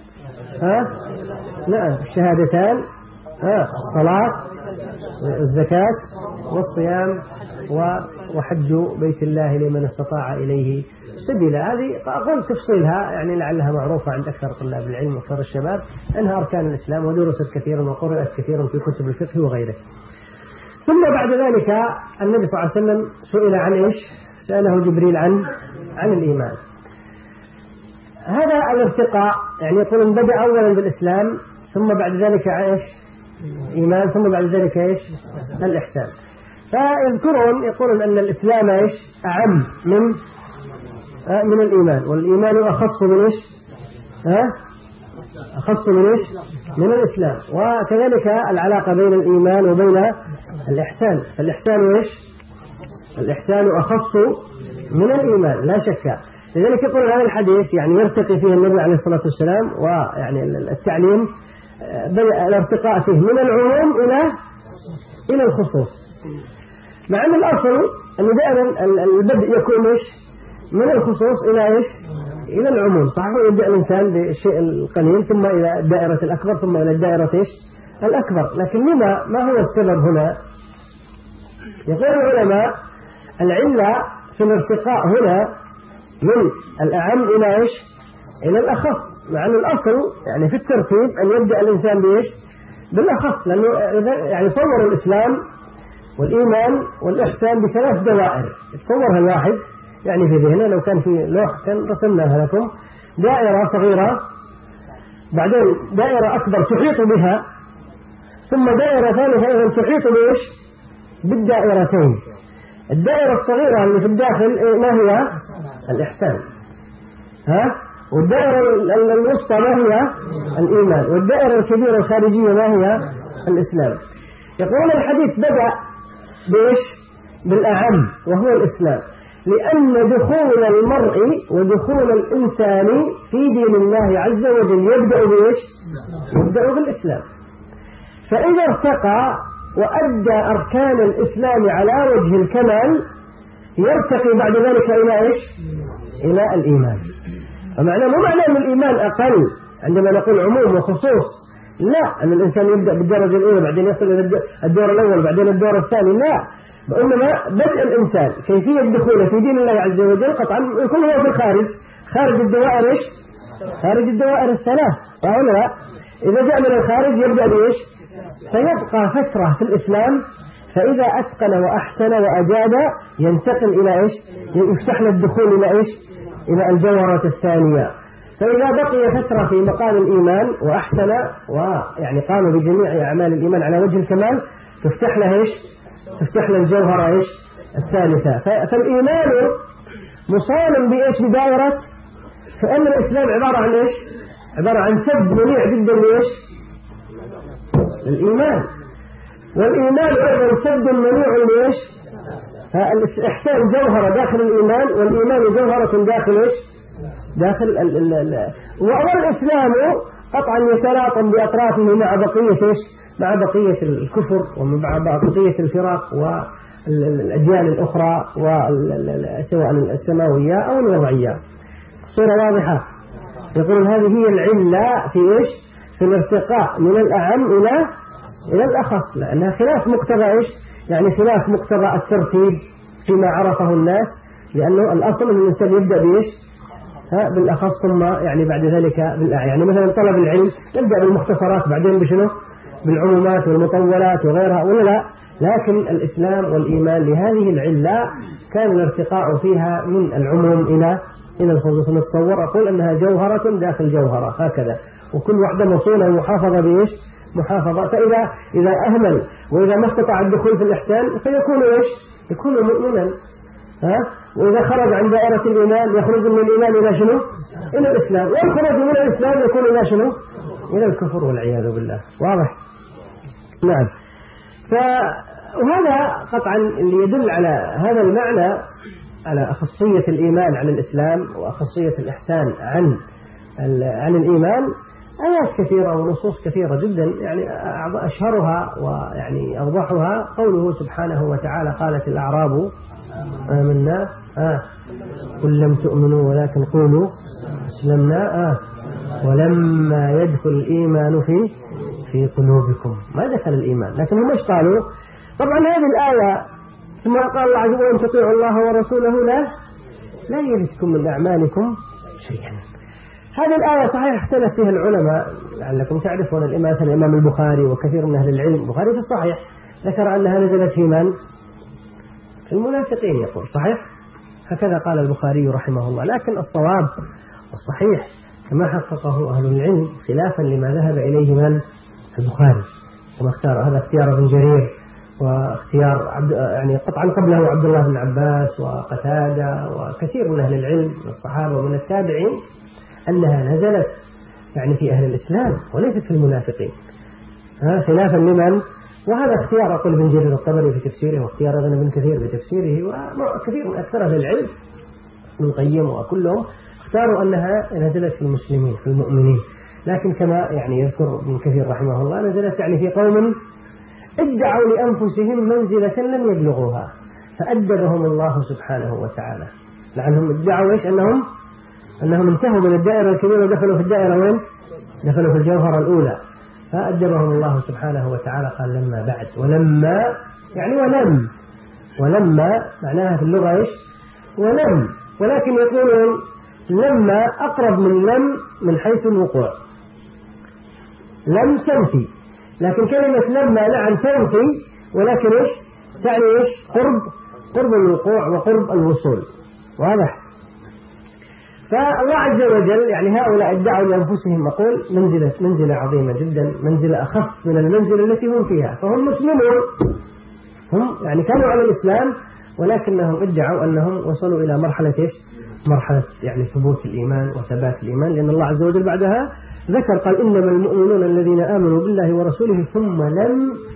نعم الشهادتان، الصلاة والزكاة والصيام وحج بيت الله لمن استطاع إليه سبيلا. هذه أقول تفصيلها يعني لعلها معروفة عند أكثر طلاب العلم وأكثر الشباب أنها أركان الإسلام ودرست كثيرا وقرأت كثيرا في كتب الفقه وغيره. ثم بعد ذلك النبي صلى الله عليه وسلم سئل عن إيش؟ سأله جبريل عن الإيمان. هذا الارتقاء يعني يقول بدأ أولا بالإسلام ثم بعد ذلك إيش؟ إيمان ثم بعد ذلك إيش؟ الإحسان. يقولون أن الإسلام إيش؟ أعم من الإيمان، والإيمان أخص من إيش؟ أخص من إيش؟ من الإسلام. وكذلك العلاقة بين الإيمان وبين الإحسان، فالإحسان إيش؟ الإحسان أخص من الإيمان لا شك. لذلك يقول هذا الحديث يعني يرتقي فيه النبي عليه الصلاة والسلام، ويعني التعليم بدأ الارتقاء فيه من العموم إلى الخصوص، مع أن الأصل أن دائما البدء يكون إيش؟ من الخصوص إلى إيش؟ إلى العموم. صحيح يبدأ الإنسان بالشيء القليل ثم إلى الدائرة الأكبر ثم إلى الدائرة إيش؟ الأكبر. لكن ما هو السبب هنا؟ يقول العلماء العلة في الارتقاء هنا من الأعم إلى إيش؟ إلى الأخص، مع أن الأصل يعني في الترتيب أن يبدأ الإنسان بإيش؟ بالأخص، لأنه يعني صور الإسلام والإيمان والإحسان ب3 دوائر يتصورها الواحد يعني في ذهنه. لو كان في لوح كان رسمناها لكم، دائرة صغيرة بعدين دائرة أكبر تحيط بها ثم دائرة ثالثة أيضا تحيط بإيش؟ بالدائرتين. الدائرة الصغيرة اللي في الداخل ما هي؟ الإحسان، والدائرة الوسطى ما هي؟ الإيمان، والدائرة الكبيرة الخارجية ما هي؟ الإسلام. يقولون الحديث بدأ بإيش؟ بالأعم وهو الإسلام، لأن دخول المرء ودخول الإنسان في دين الله عز وجل يبدأ بإيش؟ يبدأ بالإسلام. فإذا ارتقى وأدى أركان الإسلام على وجه الكمال يرتقي بعد ذلك إلى إيش؟ إلى الإيمان. فمعنى مو معنى أن الإيمان أقل عندما نقول عموم وخصوص، لا، أن الإنسان يبدأ بالدرجة الأولى بعدين يصل إلى الدور الأول بعدين الدور الثاني، لا، وإنما بدء الإنسان كيفية دخوله في دين الله عز وجل قطعا يكون هو في الخارج، خارج الدوائر إيش؟ خارج الدوائر الثلاث، ولا لا؟ إذا جاء من الخارج يبدأ بإيش؟ فيبقى فترة في الإسلام، فإذا أتقن وأحسن وأجاد ينتقل إلى إيش؟ يفتح له الدخول إلى إيش؟ إلى الجوهرة الثانية. فإذا بقي فترة في مقام الإيمان وأحسن ويعني قام بجميع أعمال الإيمان على وجه الكمال تفتح له إيش؟ تفتح له الجوهرة إيش؟ الثالثة. فالإيمان مصال بإيش؟ بدائرة، فإن الإسلام عبارة عن إيش؟ عبارة عن سد منيع جدا لإيش؟ الإيمان، والإيمان أيضا سد منيع لإيش؟ فالإحسان جوهرة داخل الإيمان، والإيمان جوهرة داخل إيش؟ داخل والإسلام قطعا يتلاطم بأطرافه مع بقية إيش؟ مع بقية الكفر ومع بقية الفرق والأديان الأخرى سواء السماوية أو الوضعية. الصورة واضحة. يقول هذه هي العلة في إيش؟ في الارتقاء من الأعم إلى الأخص، لأنها خلاف مقتضى إيش؟ يعني خلاف مقتضى الترتيب فيما عرفه الناس، لأنه الأصل أن الإنسان يبدأ بإيش؟ بالأخص ثم يعني بعد ذلك بالأعم. يعني مثلا طلب العلم يبدأ بالمختصرات بعدين بشنو؟ بالعمومات والمطولات وغيرها، ولا لا؟ لكن الإسلام والإيمان لهذه العلة كان الارتقاء فيها من العموم إلى الخصوص. نتصور أقول أنها جوهرة داخل جوهرة هكذا، وكل واحدة مصونة محافظة بإيش؟ محافظة. فإذا أهمل وإذا ما استطاع الدخول في الإحسان فيكون إيش؟ يكون مؤمنا. وإذا خرج عن دائرة الإيمان يخرج من الإيمان إلى شنو؟ إلى الإسلام، والخروج من الإسلام يكون إلى شنو؟ إلى الكفر والعياذ بالله. واضح؟ نعم. وهذا قطعا اللي يدل على هذا المعنى، على أخصية الإيمان عن الإسلام وأخصية الإحسان عن الإيمان، آيات كثيرة ونصوص كثيرة جدا، يعني أشهرها ويعني أوضحها قوله سبحانه وتعالى: قالت الأعراب آمنا قل لم تؤمنوا ولكن قولوا أسلمنا ولما يدخل الإيمان في قلوبكم. ما دخل الإيمان، لكن هم ايش قالوا؟ طبعا هذه الآية ثم قال الله عز وجل: تطيعوا الله ورسوله لا يلدكم من أعمالكم شيئا. هذه الآية صحيح اختلف فيها العلماء، لعلكم تعرفون الإمام البخاري وكثير من أهل العلم، البخاري في الصحيح ذكر أنها نزلت في من؟ في المنافقين، يقول صحيح، هكذا قال البخاري رحمه الله. لكن الصواب والصحيح كما حققه أهل العلم خلافا لما ذهب إليه من؟ البخاري، وما اختار هذا اختيار ابن جرير، واختيار يعني قطعا قبله عبد الله بن عباس وقتادة وكثير من أهل العلم من الصحابة ومن التابعين، أنها نزلت يعني في أهل الإسلام وليست في المنافقين، خلافا لمن؟ وهذا اختيار أقول ابن جرير الطبري في تفسيره، واختيار ابن كثير في تفسيره، وكثير من أكثر أهل العلم ابن القيم وكلهم اختاروا أنها نزلت في المسلمين في المؤمنين. لكن كما يعني يذكر ابن كثير رحمه الله نزلت يعني في قوم ادعوا لأنفسهم منزلة لم يبلغوها فأدبهم الله سبحانه وتعالى، لأنهم ادعوا إيش؟ أنهم انتهوا من الدائرة الكبيرة ودخلوا في الدائرة وين؟ دخلوا في الجوهرة الأولى، فأدبهم الله سبحانه وتعالى. قال لما بعد، ولما يعني ولما معناها في اللغة إيش؟ ولم، ولكن يقولون لما أقرب من لم من حيث الوقوع، لم تنفي، لكن كلمة لما نعم تنفي، ولكن إيش تعني؟ إيش؟ قرب الوقوع وقرب الوصول. واضح؟ فالله عز وجل يعني هؤلاء ادعوا لأنفسهم أقول منزلة عظيمة جدا، منزلة أخف من المنزلة التي هم فيها، فهم مسلمون، هم يعني كانوا على الإسلام، ولكنهم ادعوا أنهم وصلوا إلى مرحلة إيش؟ مرحلة يعني ثبوت الإيمان وثبات الإيمان، لأن الله عز وجل بعدها ذكر قال: إنما المؤمنون الذين آمنوا بالله ورسوله ثم لم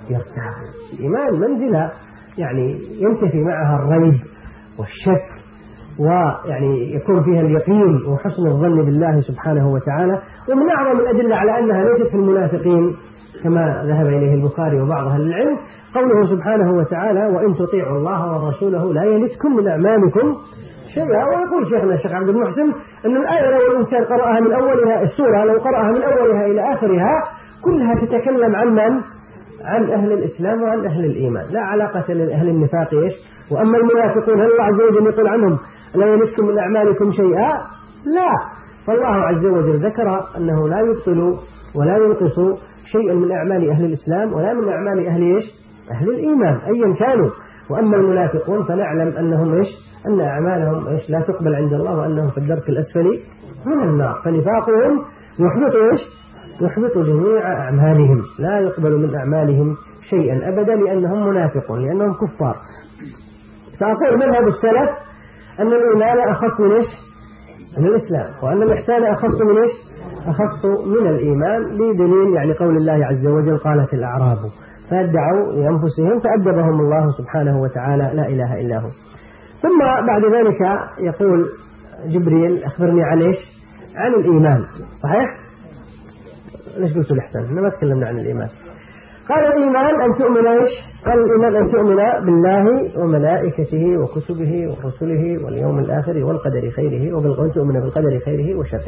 يرتاب. الإيمان منزلة يعني ينتفي معها الريب والشك، ويعني يكون فيها اليقين وحسن الظن بالله سبحانه وتعالى. ومن أعظم الأدلة على أنها ليست في المنافقين كما ذهب إليه البخاري وبعض أهل العلم قوله سبحانه وتعالى: وإن تطيعوا الله ورسوله لا يلتكم من أعمالكم شيئا. ويقول شيخنا الشيخ عبد المحسن أن الآية لو الإنسان قرأها من أولها، السورة لو قرأها من أولها إلى آخرها كلها تتكلم عن من؟ عن أهل الإسلام وعن أهل الإيمان، لا علاقة لأهل النفاق. وأما المنافقون هل الله عز وجل يقول عنهم لا يلتكم من أعمالكم شيئا؟ لا. فالله عز وجل ذكر أنه لا يبطل ولا ينقص شيئا من أعمال أهل الإسلام ولا من أعمال أهل الإيمان أيا كانوا. وأما المنافقون فنعلم أنهم أن أعمالهم لا تقبل عند الله، وأنهم في الدرك الأسفل من النار. فنفاقهم يحبط جميع أعمالهم، لا يقبل من أعمالهم شيئا أبدا لأنهم منافقون، لأنهم كفار. فأقول مذهب السلف أن الإيمان أخص من الإسلام، وأن الإحسان أخص من الإيمان، بدليل يعني قول الله عز وجل: قالت الأعراب، فادعوا لأنفسهم فأدبهم الله سبحانه وتعالى لا إله إلا هو. ثم بعد ذلك يقول جبريل: أخبرني عن الإيمان. صحيح؟ ليش قلت الإحسان؟ إحنا ما تكلمنا عن الإيمان. قال الإيمان أن تؤمن قال الإيمان أن تؤمن بالله وملائكته وكتبه ورسله واليوم الآخر والقدر خيره وتؤمن بالقدر خيره وشره.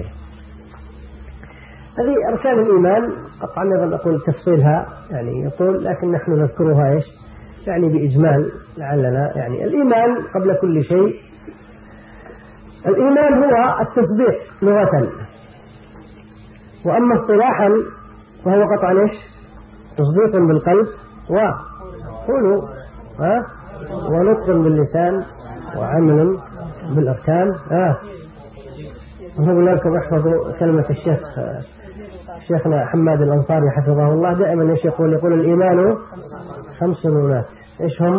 هذه أركان الإيمان. قطعا أيضا أقول تفصيلها يعني يقول، لكن نحن نذكرها يعني بإجمال لعلنا يعني. الإيمان قبل كل شيء، الإيمان هو التصديق لغة، وأما اصطلاحا فهو قطعا تصديق بالقلب وقول ونطق باللسان وعمل بالأركان. أقول لكم احفظوا كلمة شيخنا حماد الأنصاري حفظه الله، دائما يقول الإيمان 5 نونات. إيش هم؟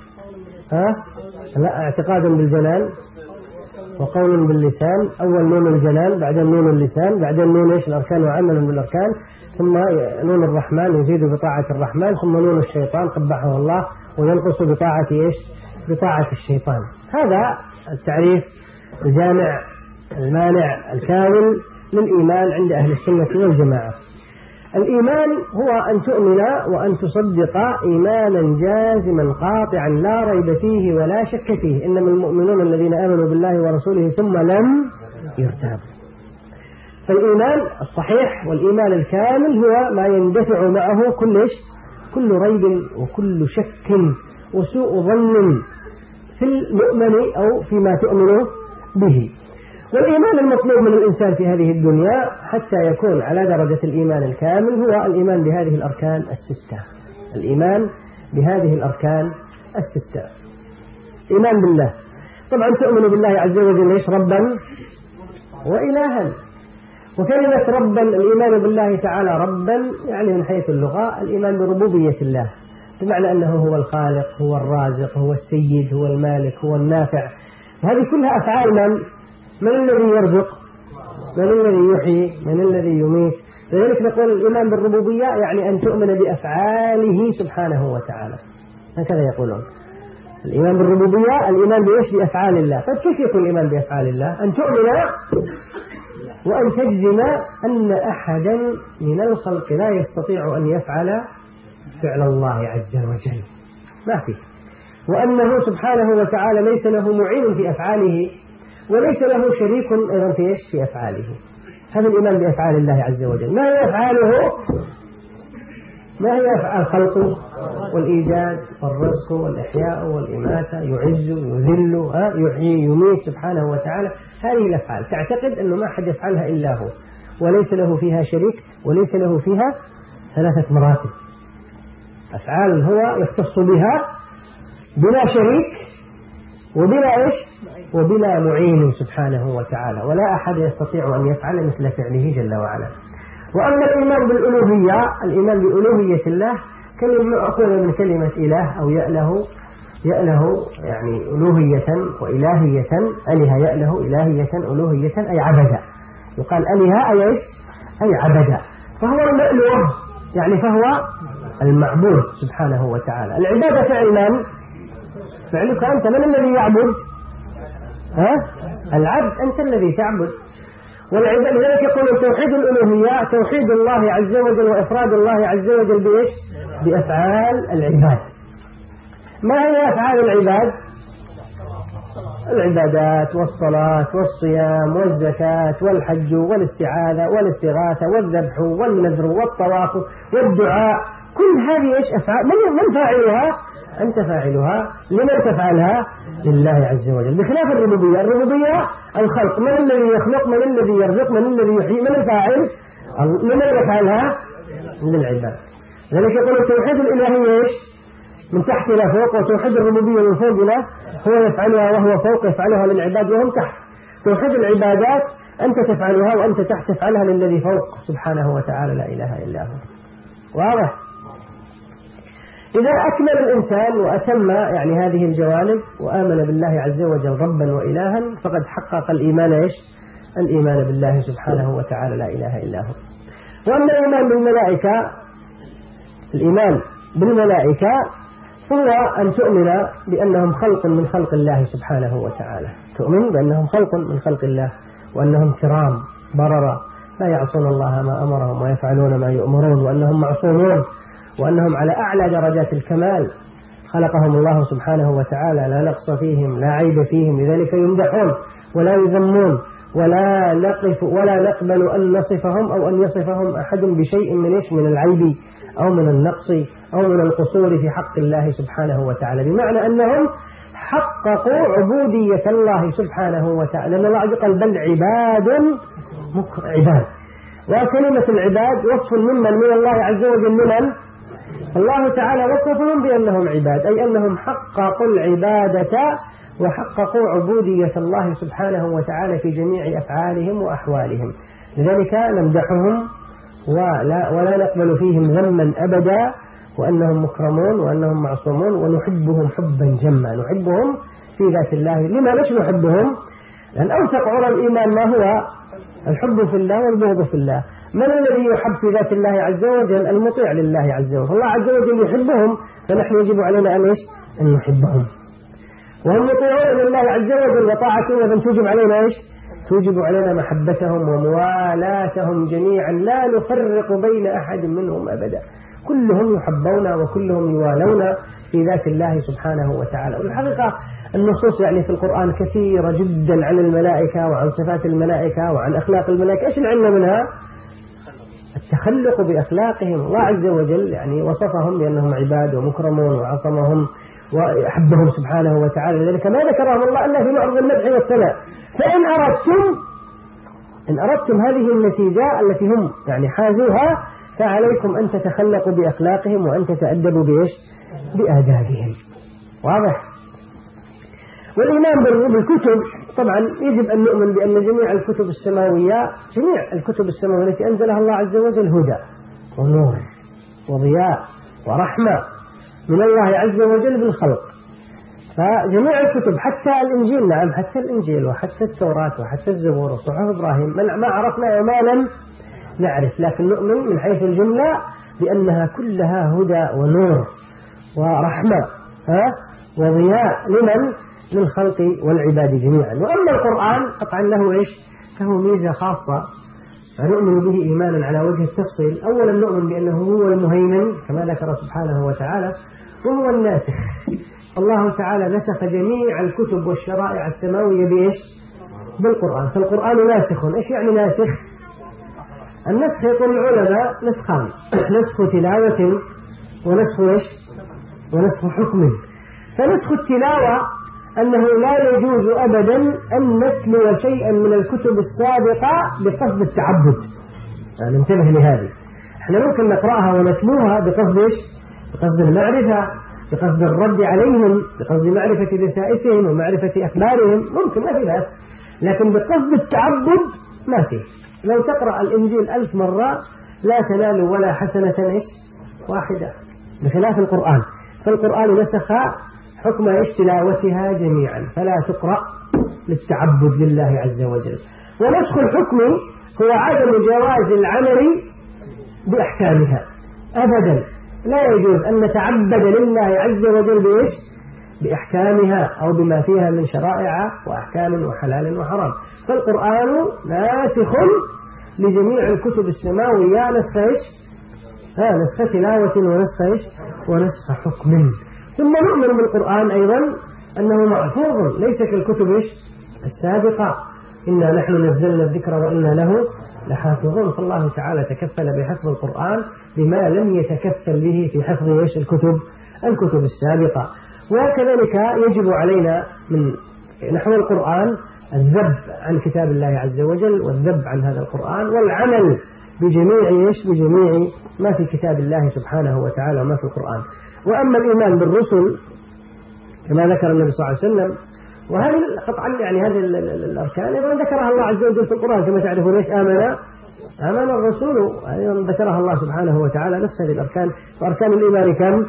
لا، اعتقاد بالجنان، وقول باللسان، أول نون الجنان، بعدين نون اللسان، بعدين نون الأركان وعمل بالأركان، ثم نون الرحمن يزيد بطاعة الرحمن، ثم نون الشيطان قبحه الله وينقص بطاعة الشيطان. هذا التعريف الجامع المانع الكامل للإيمان عند أهل السنة والجماعة. الإيمان هو أن تؤمن وأن تصدق إيمانا جازما قاطعا لا ريب فيه ولا شك فيه، إنما المؤمنون الذين آمنوا بالله ورسوله ثم لم يرتابوا. فالإيمان الصحيح والإيمان الكامل هو ما يندفع معه كل ريب وكل شك وسوء ظن في المؤمن أو فيما تؤمن به. والإيمان المطلوب من الإنسان في هذه الدنيا حتى يكون على درجة الإيمان الكامل هو الإيمان بهذه الأركان الستة. الإيمان بهذه الأركان الستة. إيمان بالله، طبعا تؤمن بالله عز وجل ربا وإلها. وكلمة ربا، الإيمان بالله تعالى ربا يعني من حيث اللغة الإيمان بربوبية الله، بمعنى أنه هو الخالق، هو الرازق، هو السيد، هو المالك، هو النافع. هذه كلها أفعال من الذي يرزق، من الذي يحيي، من الذي يميت. لذلك نقول الإيمان بالربوبية يعني أن تؤمن بأفعاله سبحانه وتعالى، هكذا يقولون. الإيمان بالربوبية الإيمان بأفعال الله. فكيف يكون الإيمان بأفعال الله؟ أن تؤمن وأن تجزم أن أحدا من الخلق لا يستطيع أن يفعل فعل الله عز وجل، ما فيه. وأنه سبحانه وتعالى ليس له معين في أفعاله، وليس له شريك أيضا في أفعاله. هذا الإيمان بأفعال الله عز وجل. ما هي أفعاله؟ ما هي أفعال الخلق والإيجاد والرزق والإحياء والإماتة، يعز يذل، يحيي يميت سبحانه وتعالى. هذه الأفعال تعتقد أنه ما أحد يفعلها إلا هو، وليس له فيها شريك، وليس له فيها 3 مراتب. أفعال هو يختص بها بلا شريك وبلا معين سبحانه وتعالى، ولا أحد يستطيع أن يفعل مثل فعله جل وعلا. وأما الإيمان بالألوهية، الإيمان بألوهية الله كلمة مأخوذة من كلمة إله أو يأله يعني ألوهية وإلهية. أله يأله إلهية، ألوهية أي عبد. يقال أله أي عبد. فهو المألوه يعني فهو المعبود سبحانه وتعالى. العبادة فعل من؟ فعلك أنت. من الذي يعبد؟ العبد، أنت الذي تعبد. والعبادة لذلك يقول توحيد الألوهية توحيد الله عز وجل وإفراد الله عز وجل بإيش؟ بأفعال العباد. ما هي أفعال العباد؟ العبادات والصلاة والصيام والزكاة والحج والاستعاذة والاستغاثة والذبح والنذر والطواف والدعاء، كل هذه إيش أفعال؟ من فاعلها؟ أنت فاعلها. لمن تفعلها؟ لله عز وجل. بخلاف الربوبية، الربوبية الخلق، من الذي يخلق، من الذي يرزق، من الذي يحيي، من الفاعل؟ لمن يفعلها؟ للعباد. لذلك يقول التوحيد الإلهي إيش؟ من تحت إلى فوق، وتوحيد الربوبية من فوق إلى هو يفعلها وهو فوق يفعلها للعباد وهم تحت. توحيد العبادات أنت تفعلها وأنت تحت تفعلها للذي فوق سبحانه وتعالى لا إله إلا هو. واضح؟ إذا أكمل الإنسان وأتم يعني هذه الجوانب وآمن بالله عز وجل ربا وإلها فقد حقق الإيمان إيش؟ الإيمان بالله سبحانه وتعالى لا إله إلا هو. وأما الإيمان بالملائكة، الإيمان بالملائكة هو أن تؤمن بأنهم خلق من خلق الله سبحانه وتعالى، تؤمن بأنهم خلق من خلق الله وأنهم كرام بررة لا يعصون الله ما أمرهم ويفعلون ما يؤمرون، وأنهم معصومون، وأنهم على أعلى درجات الكمال، خلقهم الله سبحانه وتعالى لا نقص فيهم لا عيب فيهم، لذلك يمدحون ولا يذمون ولا نقبل أن نصفهم أو أن يصفهم أحد بشيء من العيب أو من النقص أو من القصور في حق الله سبحانه وتعالى، بمعنى أنهم حققوا عبودية الله سبحانه وتعالى. لأن الله قال بل عباد. وكلمة العباد وصف من الله عز وجل لمن؟ الله تعالى وصفهم بأنهم عباد، أي أنهم حققوا العبادة وحققوا عبودية الله سبحانه وتعالى في جميع أفعالهم وأحوالهم. لذلك نمدحهم ولا نقبل فيهم ذما أبدا، وأنهم مكرمون وأنهم معصومون، ونحبهم حبا جما، نحبهم في ذات الله. لما ليش نحبهم؟ لأن أوثق عرى الإيمان ما هو؟ الحب في الله والبغض في الله. من الذي يحب في ذات الله عز وجل؟ المطيع لله عز وجل. الله عز وجل يحبهم، فنحن يجب علينا أن نحبهم. وهم يطيعون لله عز وجل، وطاعتنا توجب علينا توجب علينا محبتهم وموالاتهم جميعا، لا نفرق بين أحد منهم أبدا، كلهم يحبون وكلهم يوالون في ذات الله سبحانه وتعالى. والحقيقة النصوص في القرآن كثيرة جدا عن الملائكة وعن صفات الملائكة وعن أخلاق الملائكة. إيش العلم منها؟ التخلق بأخلاقهم. الله عز وجل وصفهم بأنهم عباد ومكرمون وعصمهم وأحبهم سبحانه وتعالى، لذلك ما ذكرهم الله إلا في معرض المدح والثناء. فإن أردتم هذه النتيجة التي هم حازوها، فعليكم أن تتخلقوا بأخلاقهم وأن تتأدبوا بآدابهم. واضح؟ والإيمان بالكتب طبعا يجب أن نؤمن بأن جميع الكتب السماوية، جميع الكتب السماوية التي أنزلها الله عز وجل هدى ونور وضياء ورحمة من الله عز وجل بالخلق. فجميع الكتب حتى الإنجيل، نعم حتى الإنجيل وحتى التوراة وحتى الزبور وصحف إبراهيم، ما عرفنا وما لم نعرف، لكن نؤمن من حيث الجملة بأنها كلها هدى ونور ورحمة وضياء للخلق والعباد جميعا. وأما القرآن قطعا له له ميزة خاصة فنؤمن به إيمانا على وجه التفصيل. أولا نؤمن بأنه هو المهيمن كما ذكر سبحانه وتعالى، وهو الناسخ. الله تعالى نسخ جميع الكتب والشرائع السماوية بالقرآن، فالقرآن ناسخ. إيش يعني ناسخ؟ النسخ يقول العلماء نسخان: نسخ تلاوة ونسخ حكم. فنسخ التلاوة أنه لا يجوز أبدا أن نتلو شيئا من الكتب السابقة بقصد التعبد. ننتبه لهذه. احنا ممكن نقرأها ونتلوها بقصد المعرفة، بقصد الرد عليهم، بقصد معرفة دسائسهم ومعرفة أخبارهم، ممكن ما في بأس، لكن بقصد التعبد ما فيه. لو تقرأ الإنجيل 1000 مرة لا تنال ولا حسنة واحدة، بخلاف القرآن. فالقرآن نسخ حكم تلاوتها جميعا، فلا تقرأ للتعبد لله عز وجل. ونسخ الحكم هو عدم جواز العمل بأحكامها أبدا، لا يجوز أن نتعبد لله عز وجل بإيش؟ بأحكامها أو بما فيها من شرائع وأحكام وحلال وحرام. فالقرآن ناسخ لجميع الكتب السماوية نسخ إيش؟ نسخ تلاوة ونسخ إيش؟ ونسخ حكم. ثم نؤمن بالقرآن أيضا أنه محفوظ ليس كالكتب إيش؟ السابقة، إنا نحن نزلنا الذكر وإنا له لحافظون. فالله تعالى تكفل بحفظ القرآن بما لم يتكفل به في حفظ إيش؟ الكتب السابقة. وكذلك يجب علينا من نحو القرآن الذب عن كتاب الله عز وجل والذب عن هذا القرآن والعمل بجميع ما في كتاب الله سبحانه وتعالى وما في القرآن. وأما الإيمان بالرسل كما ذكر النبي صلى الله عليه وسلم، وهذه قطعا يعني هذه الأركان أيضا ذكرها الله عز وجل في القرآن كما تعرفون إيش؟ آمن الرسول، أيضا ذكرها الله سبحانه وتعالى نفس هذه الأركان. وأركان الإيمان كم؟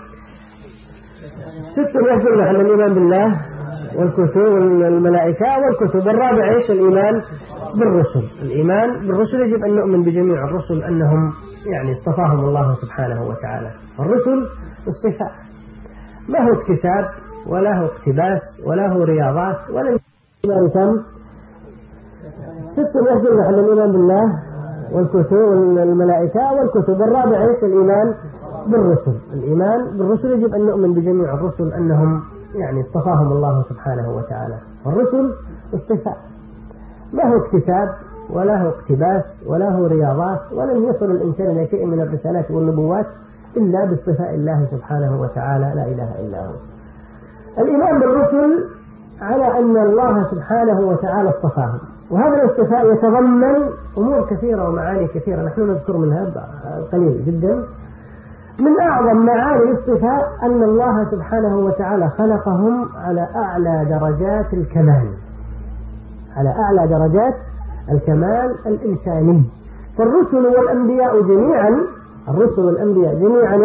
6 يدل على الإيمان بالله والكتب والملائكة والكتب. الرابع إيش؟ الإيمان بالرسل. الإيمان بالرسل يجب أن نؤمن بجميع الرسل أنهم يعني اصطفاهم الله سبحانه وتعالى. الرسل اصطفاء، ما هو اكتساب ولا هو اقتباس ولا هو رياضات ولا الإيمان كم؟ 6 يدل على الإيمان بالله والكتب والملائكة والكتب. الرابع إيش؟ الإيمان بالرسل. الإيمان بالرسل يجب أن نؤمن بجميع الرسل أنهم يعني اصطفاهم الله سبحانه وتعالى. والرسل اصطفاء، ما هو اكتساب ولا هو اقتباس ولا هو رياضات، ولن يصل الإنسان إلى شيء من الرسالات والنبوات إلا باصطفاء الله سبحانه وتعالى لا إله إلا هو. الإيمان بالرسل على أن الله سبحانه وتعالى اصطفاهم، وهذا الاصطفاء يتضمن أمور كثيرة ومعاني كثيرة نحن نذكر منها قليل جدا. من أعظم معاني الاصطفاء أن الله سبحانه وتعالى خلقهم على أعلى درجات الكمال، على أعلى درجات الكمال الإنساني. فالرسل والأنبياء جميعا، الرسل والأنبياء جميعا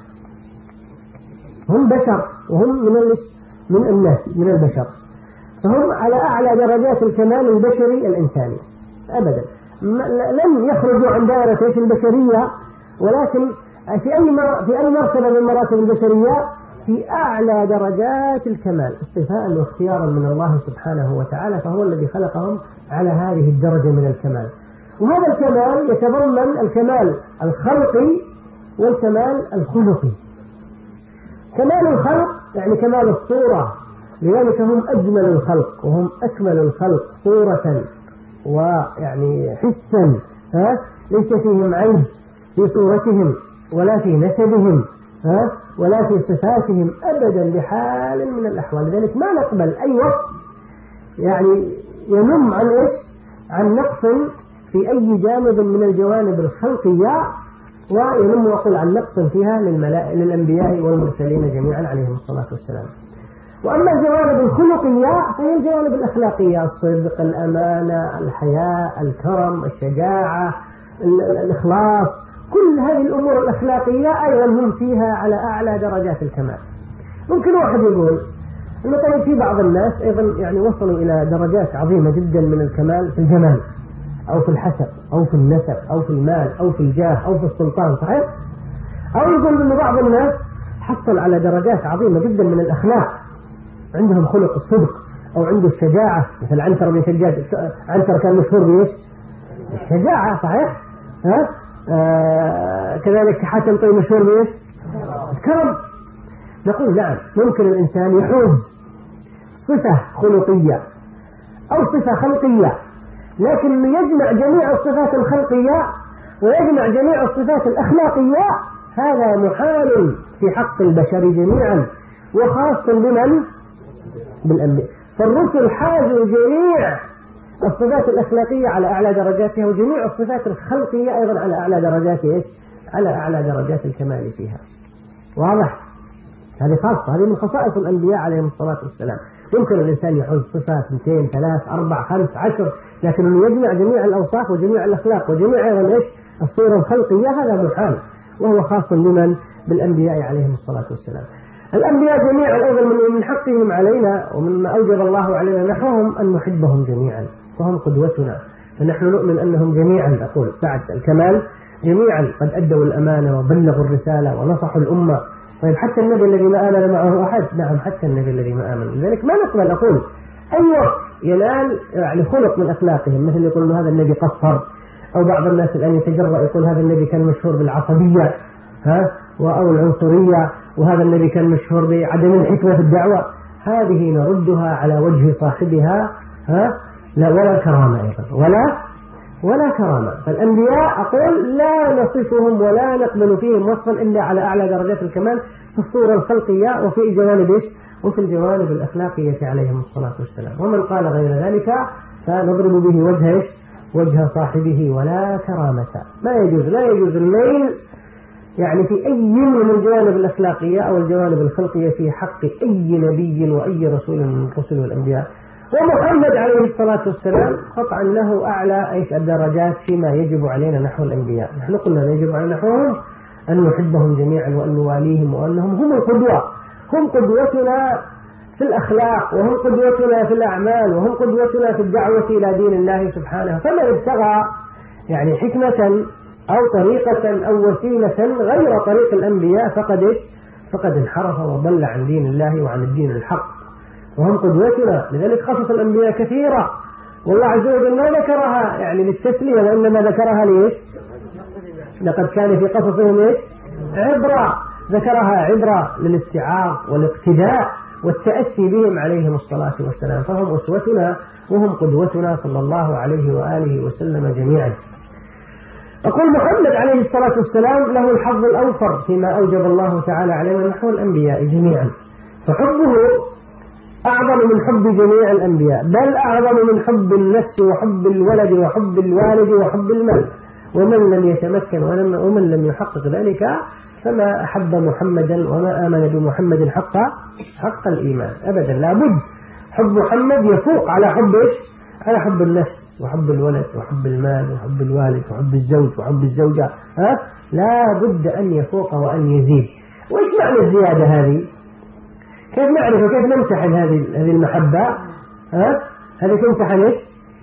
هم بشر، وهم من الناس من البشر، فهم على أعلى درجات الكمال البشري الإنساني أبدا. لم يخرجوا عن دائرة البشرية، ولكن في أي مرتبة من مراتب البشرية في أعلى درجات الكمال اصطفاء واختيارا من الله سبحانه وتعالى، فهو الذي خلقهم على هذه الدرجة من الكمال. وهذا الكمال يتضمن الكمال الخلقي والكمال الخلقي. كمال الخلق يعني كمال الصورة، لذلك هم أجمل الخلق وهم أكمل الخلق صورة ويعني حسا، ليس فيهم عيب في صورتهم ولا في نسبهم ولا في صفاتهم أبدا بحال من الأحوال. لذلك ما نقبل أي وصف يعني ينم عن عن نقص في أي جانب من الجوانب الخلقية، وينم وقل عن نقص فيها للأنبياء والمرسلين جميعا عليهم الصلاة والسلام. وأما الجوانب الخلقية فهي الجوانب الأخلاقية، الصدق، الأمانة، الحياء، الكرم، الشجاعة، الإخلاص، كل هذه الأمور الأخلاقية أيضا هم فيها على أعلى درجات الكمال. ممكن واحد يقول أنه طيب في بعض الناس أيضا يعني وصلوا إلى درجات عظيمة جدا من الكمال في الجمال أو في الحسب أو في النسب أو في المال أو في الجاه أو في السلطان، صحيح؟ أو يقول أن بعض الناس حصل على درجات عظيمة جدا من الأخلاق، عندهم خلق الصدق أو عنده الشجاعة، مثل عنتر بن شداد. عنتر كان مشهور بإيش؟ الشجاعة، صحيح؟ كذلك حاتم طيب مشهور بإيش؟ الكرم. نقول نعم، ممكن الإنسان يحوز صفة خلقية أو صفة خلقية، لكن يجمع جميع الصفات الخلقية ويجمع جميع الصفات الأخلاقية هذا محال في حق البشر جميعا، وخاصة بمن؟ بالأنبياء. فالرسل حازوا جميع الصفات الأخلاقية على أعلى درجاتها، وجميع الصفات الخلقية أيضا على أعلى درجات إيش؟ على أعلى درجات الكمال فيها. واضح؟ هذه خاصة، هذه من خصائص الأنبياء عليهم الصلاة والسلام. يمكن الإنسان يحوز صفات 2 3 4 5 10، لكن أنه يجمع جميع الأوصاف وجميع الأخلاق وجميع أيضا إيش؟ الصورة الخلقية، هذا محال، وهو خاص بمن؟ بالأنبياء عليهم الصلاة والسلام. الأنبياء جميعا أيضا من حقهم علينا ومما أوجب الله علينا نحوهم أن نحبهم جميعا، فهم قدوتنا، فنحن نؤمن أنهم جميعا، أقول بعد الكمال جميعا قد أدوا الأمانة وبلغوا الرسالة ونصحوا الأمة. طيب حتى النبي الذي ما آمن معه أحد؟ نعم حتى النبي الذي ما آمن. لذلك ما نقبل أقول أي وقت ينال يعني خلق من أخلاقهم، مثل يقول هذا النبي قصر، أو بعض الناس الآن يتجرأ يقول هذا النبي كان مشهور بالعصبية أو العنصرية، وهذا النبي كان مشهور بعدم الحكمة في الدعوة. هذه نردها على وجه صاحبها لا ولا كرامة أيضا ولا كرامة. فالأنبياء أقول لا نصفهم ولا نقبل فيهم وصفا إلا على أعلى درجات الكمال في الصورة الخلقية وفي الجوانب الأخلاقية عليهم الصلاة والسلام. ومن قال غير ذلك فنضرب به وجه صاحبه ولا كرامة. لا يجوز الميل يعني في أي من الجوانب الأخلاقية أو الجوانب الخلقية في حق أي نبي وأي رسول من الرسل والأنبياء. ومحمد عليه الصلاة والسلام قطعا له أعلى الدرجات فيما يجب علينا نحو الأنبياء. نحن قلنا يجب علينا نحوهم أن نحبهم جميعا وأن نواليهم وأنهم هم القدوة، هم قدوتنا في الأخلاق، وهم قدوتنا في الأعمال، وهم قدوتنا في الدعوة إلى دين الله سبحانه. فمن ابتغى يعني حكمة أو طريقة أو وسيلة غير طريق الأنبياء فقد انحرف وضل عن دين الله وعن الدين الحق، وهم قدوتنا. لذلك خصص الأنبياء كثيرة، والله عز وجل ما ذكرها يعني للتسلية، وإنما ذكرها ليش؟ لقد كان في قصصهم عبرة، ذكرها عبرة للاستيعاب والاقتداء والتأسي بهم عليهم الصلاة والسلام. فهم أسوتنا وهم قدوتنا صلى الله عليه وآله وسلم جميعا. أقول محمد عليه الصلاة والسلام له الحظ الأوفر فيما أوجب الله تعالى علينا نحو الأنبياء جميعا، فحبه أعظم من حب جميع الأنبياء، بل أعظم من حب النفس وحب الولد وحب الوالد وحب المال. ومن لم يتمكن ومن لم يحقق ذلك فما أحب محمدا وما آمن بمحمد حق الإيمان أبدا. لابد حب محمد يفوق على حب النفس وحب الولد وحب المال وحب الوالد وحب الزوج وحب الزوجة. لا بد أن يفوق وأن يزيد. وإيش معنى الزيادة هذه؟ كيف نعرف وكيف نمتحن هذه المحبة؟ هذه تمتحن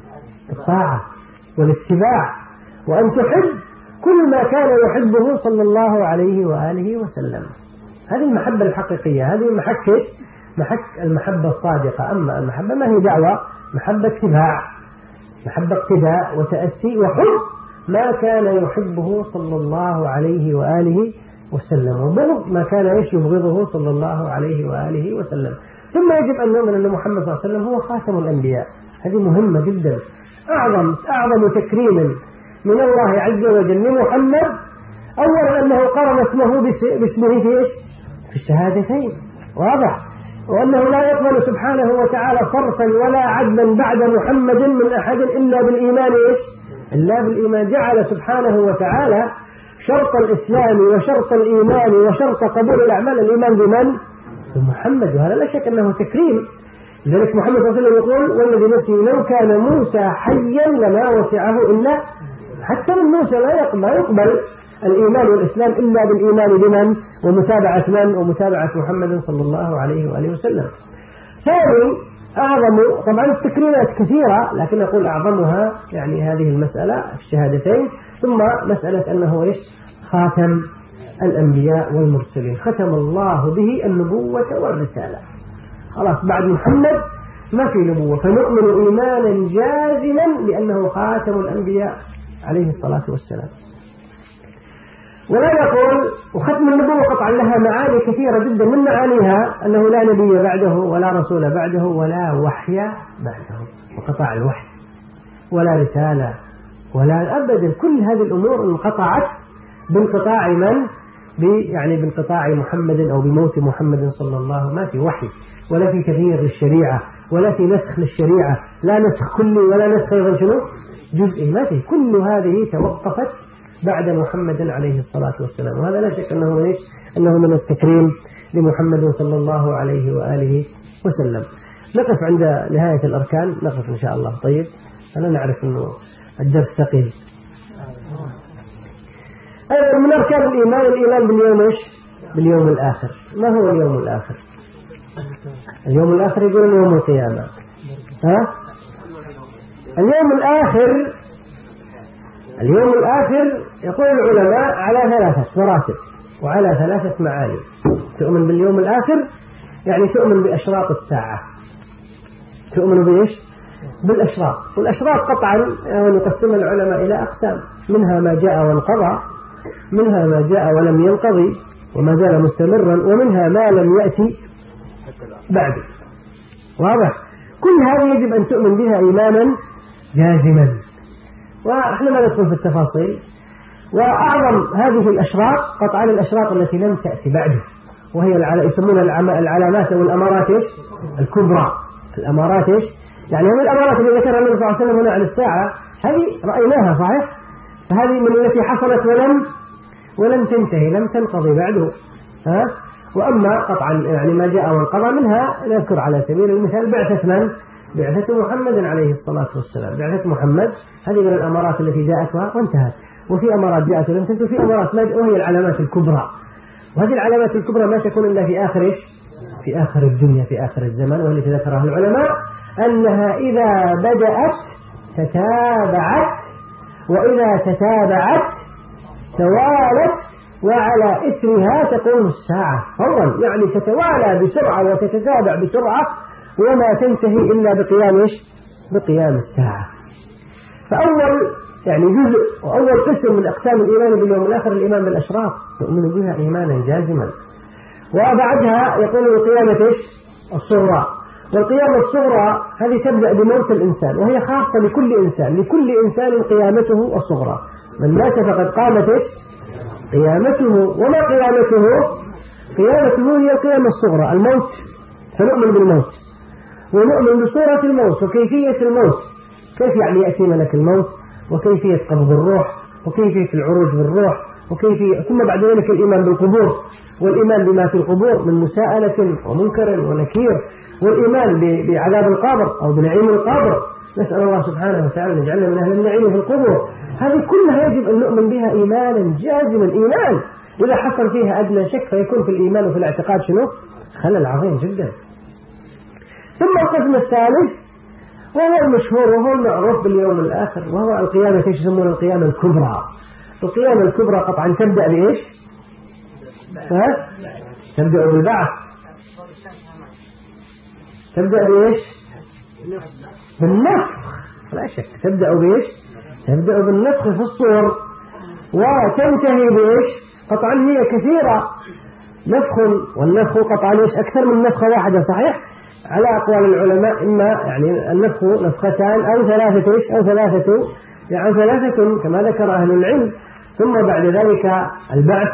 الطاعة والاتباع، وأن تحب كل ما كان يحبه صلى الله عليه وآله وسلم. هذه المحبة الحقيقية، هذه محك المحبة الصادقة. أما المحبة ما هي دعوة، محبة اتباع، محبة اقتداء وتأسي وحب ما كان يحبه صلى الله عليه وآله وسلم، وبغض ما كان يبغضه صلى الله عليه وآله وسلم. ثم يجب أن نؤمن أن محمد صلى الله عليه وسلم هو خاتم الأنبياء. هذه مهمة جدا. أعظم تكريم من الله عز وجل لمحمد أولا أنه قرن اسمه باسمه في الشهادتين، واضح، وأنه لا يقبل سبحانه وتعالى صرفا ولا عدلا بعد محمد من أحد إلا بالإيمان. جعل سبحانه وتعالى شرط الإسلام وشرط الإيمان وشرط قبول الأعمال الإيمان بمن؟ بمحمد، وهذا لا شك أنه تكريم. لذلك محمد صلى الله عليه وسلم يقول والذي نفسي لو كان موسى حيا لما وسعه إلا، حتى من موسى لا يقبل الإيمان والإسلام إلا بالإيمان بمن ومتابعة من؟ ومتابعة محمد صلى الله عليه وآله وسلم. ثاني أعظم، طبعا التكريمات كثيرة لكن أقول أعظمها يعني هذه المسألة الشهادتين، ثم مسألة أنه خاتم الأنبياء والمرسلين، ختم الله به النبوة والرسالة. خلاص بعد محمد ما في نبوة، فنؤمن إيمانا جازما بأنه خاتم الأنبياء عليه الصلاة والسلام. ولا نقول وختم النبوة قطعا لها معاني كثيرة جدا، من معانيها أنه لا نبي بعده ولا رسول بعده ولا وحي بعده، وقطع الوحي ولا رسالة ولا أبدا. كل هذه الأمور انقطعت بانقطاع من؟ يعني بانقطاع محمد أو بموت محمد صلى الله عليه وسلم. ما في وحي ولا في تغيير للشريعة ولا في نسخ للشريعة، لا نسخ كلي ولا نسخ أيضا جزئي، ما في. كل هذه توقفت بعد محمد عليه الصلاة والسلام، وهذا لا شك أنه من التكريم لمحمد صلى الله عليه وآله وسلم. نقف عند نهاية الأركان، نقف إن شاء الله. طيب أنا نعرف أنه الدرس ثقيل. من أركان الإيمان باليوم الآخر. ما هو اليوم الآخر؟ اليوم الآخر يقول يوم القيامة. اليوم الآخر اليوم الآخر يقول العلماء على 3 مراتب وعلى 3 معاني. تؤمن باليوم الآخر يعني تؤمن بأشراط الساعة. تؤمن بإيش؟ بالأشراط. والأشراط قطعا يقسم العلماء إلى أقسام، منها ما جاء وانقضى، منها ما جاء ولم ينقضي وما زال مستمرا، ومنها ما لم يأتي بعد. واضح؟ كل هذه يجب أن تؤمن بها إيمانا جازما، وإحنا ما ندخل في التفاصيل. وأعظم هذه الأشراط قطعا الأشراط التي لم تأتي بعده، وهي يسمونها العلامات أو الأمارات الكبرى. الأمارات يعني هذه الأمارات اللي ذكرها النبي صلى الله عليه وسلم هنا عن الساعة هذه رأيناها صحيح، فهذه من التي حصلت ولم تنتهي، لم تنقضي بعده. وأما قطعا يعني ما جاء وانقضى، منها نذكر على سبيل المثال بعثة من؟ بعثة محمد عليه الصلاة والسلام. بعثة محمد هذه من الأمارات التي جاءت وانتهت، وفي أمارات جاءت ولم تنتهي، وفي أمارات وهي العلامات الكبرى. وهذه العلامات الكبرى ما تكون إلا في آخر الدنيا، في آخر الزمان، والتي ذكرها العلماء أنها إذا بدأت تتابعت، وإذا تتابعت توالت، وعلى إثرها تقوم الساعة فورا، يعني تتوالى بسرعة وتتتابع بسرعة وما تنتهي إلا بقيام الساعة. فأول يعني جزء وأول قسم من أقسام الإيمان باليوم الآخر الإيمان بالأشراط، يؤمن بها إيمانا جازما. وبعدها يقول القيامة الصغرى. والقيامة الصغرى هذه تبدأ بموت الإنسان، وهي خاصة لكل إنسان قيامته الصغرى. من مات فقد قامت قيامته. وما قيامته؟ قيامته هي القيامة الصغرى، الموت. فنؤمن بالموت ونؤمن بصورة الموت وكيفية الموت، كيف يعني يأتي ملك الموت، وكيفية قبض الروح، وكيفية العروج بالروح، وكيفية ثم بعد ذلك الإيمان بالقبور، والإيمان بما في القبور من مساءلة ومنكر ونكير، والإيمان بعذاب القبر أو بنعيم القبر. نسأل الله سبحانه وتعالى أن يجعلنا من أهل النعيم في القبور. هذه كلها يجب أن نؤمن بها إيمانا جازما. إيمان إذا حصل فيها أدنى شك فيكون في الإيمان وفي الاعتقاد خلل عظيم جدا. ثم القسم الثالث وهو المشهور وهو المعروف باليوم الآخر، وهو القيامة. يسمون القيامة الكبرى. القيامة الكبرى قطعا تبدأ بإيش؟ تبدأ بالبعث. تبدأ بإيش؟ بالنفخ، لا شك. تبدأ بإيش؟ تبدأ بالنفخ في الصور، وتنتهي بإيش؟ قطعا هي كثيرة، نفخ، والنفخ قطعا إيش؟ أكثر من نفخة واحدة صحيح على أقوال العلماء، إما يعني النفخ نفختان أو ثلاثة أو ثلاثة كما ذكر أهل العلم. ثم بعد ذلك البعث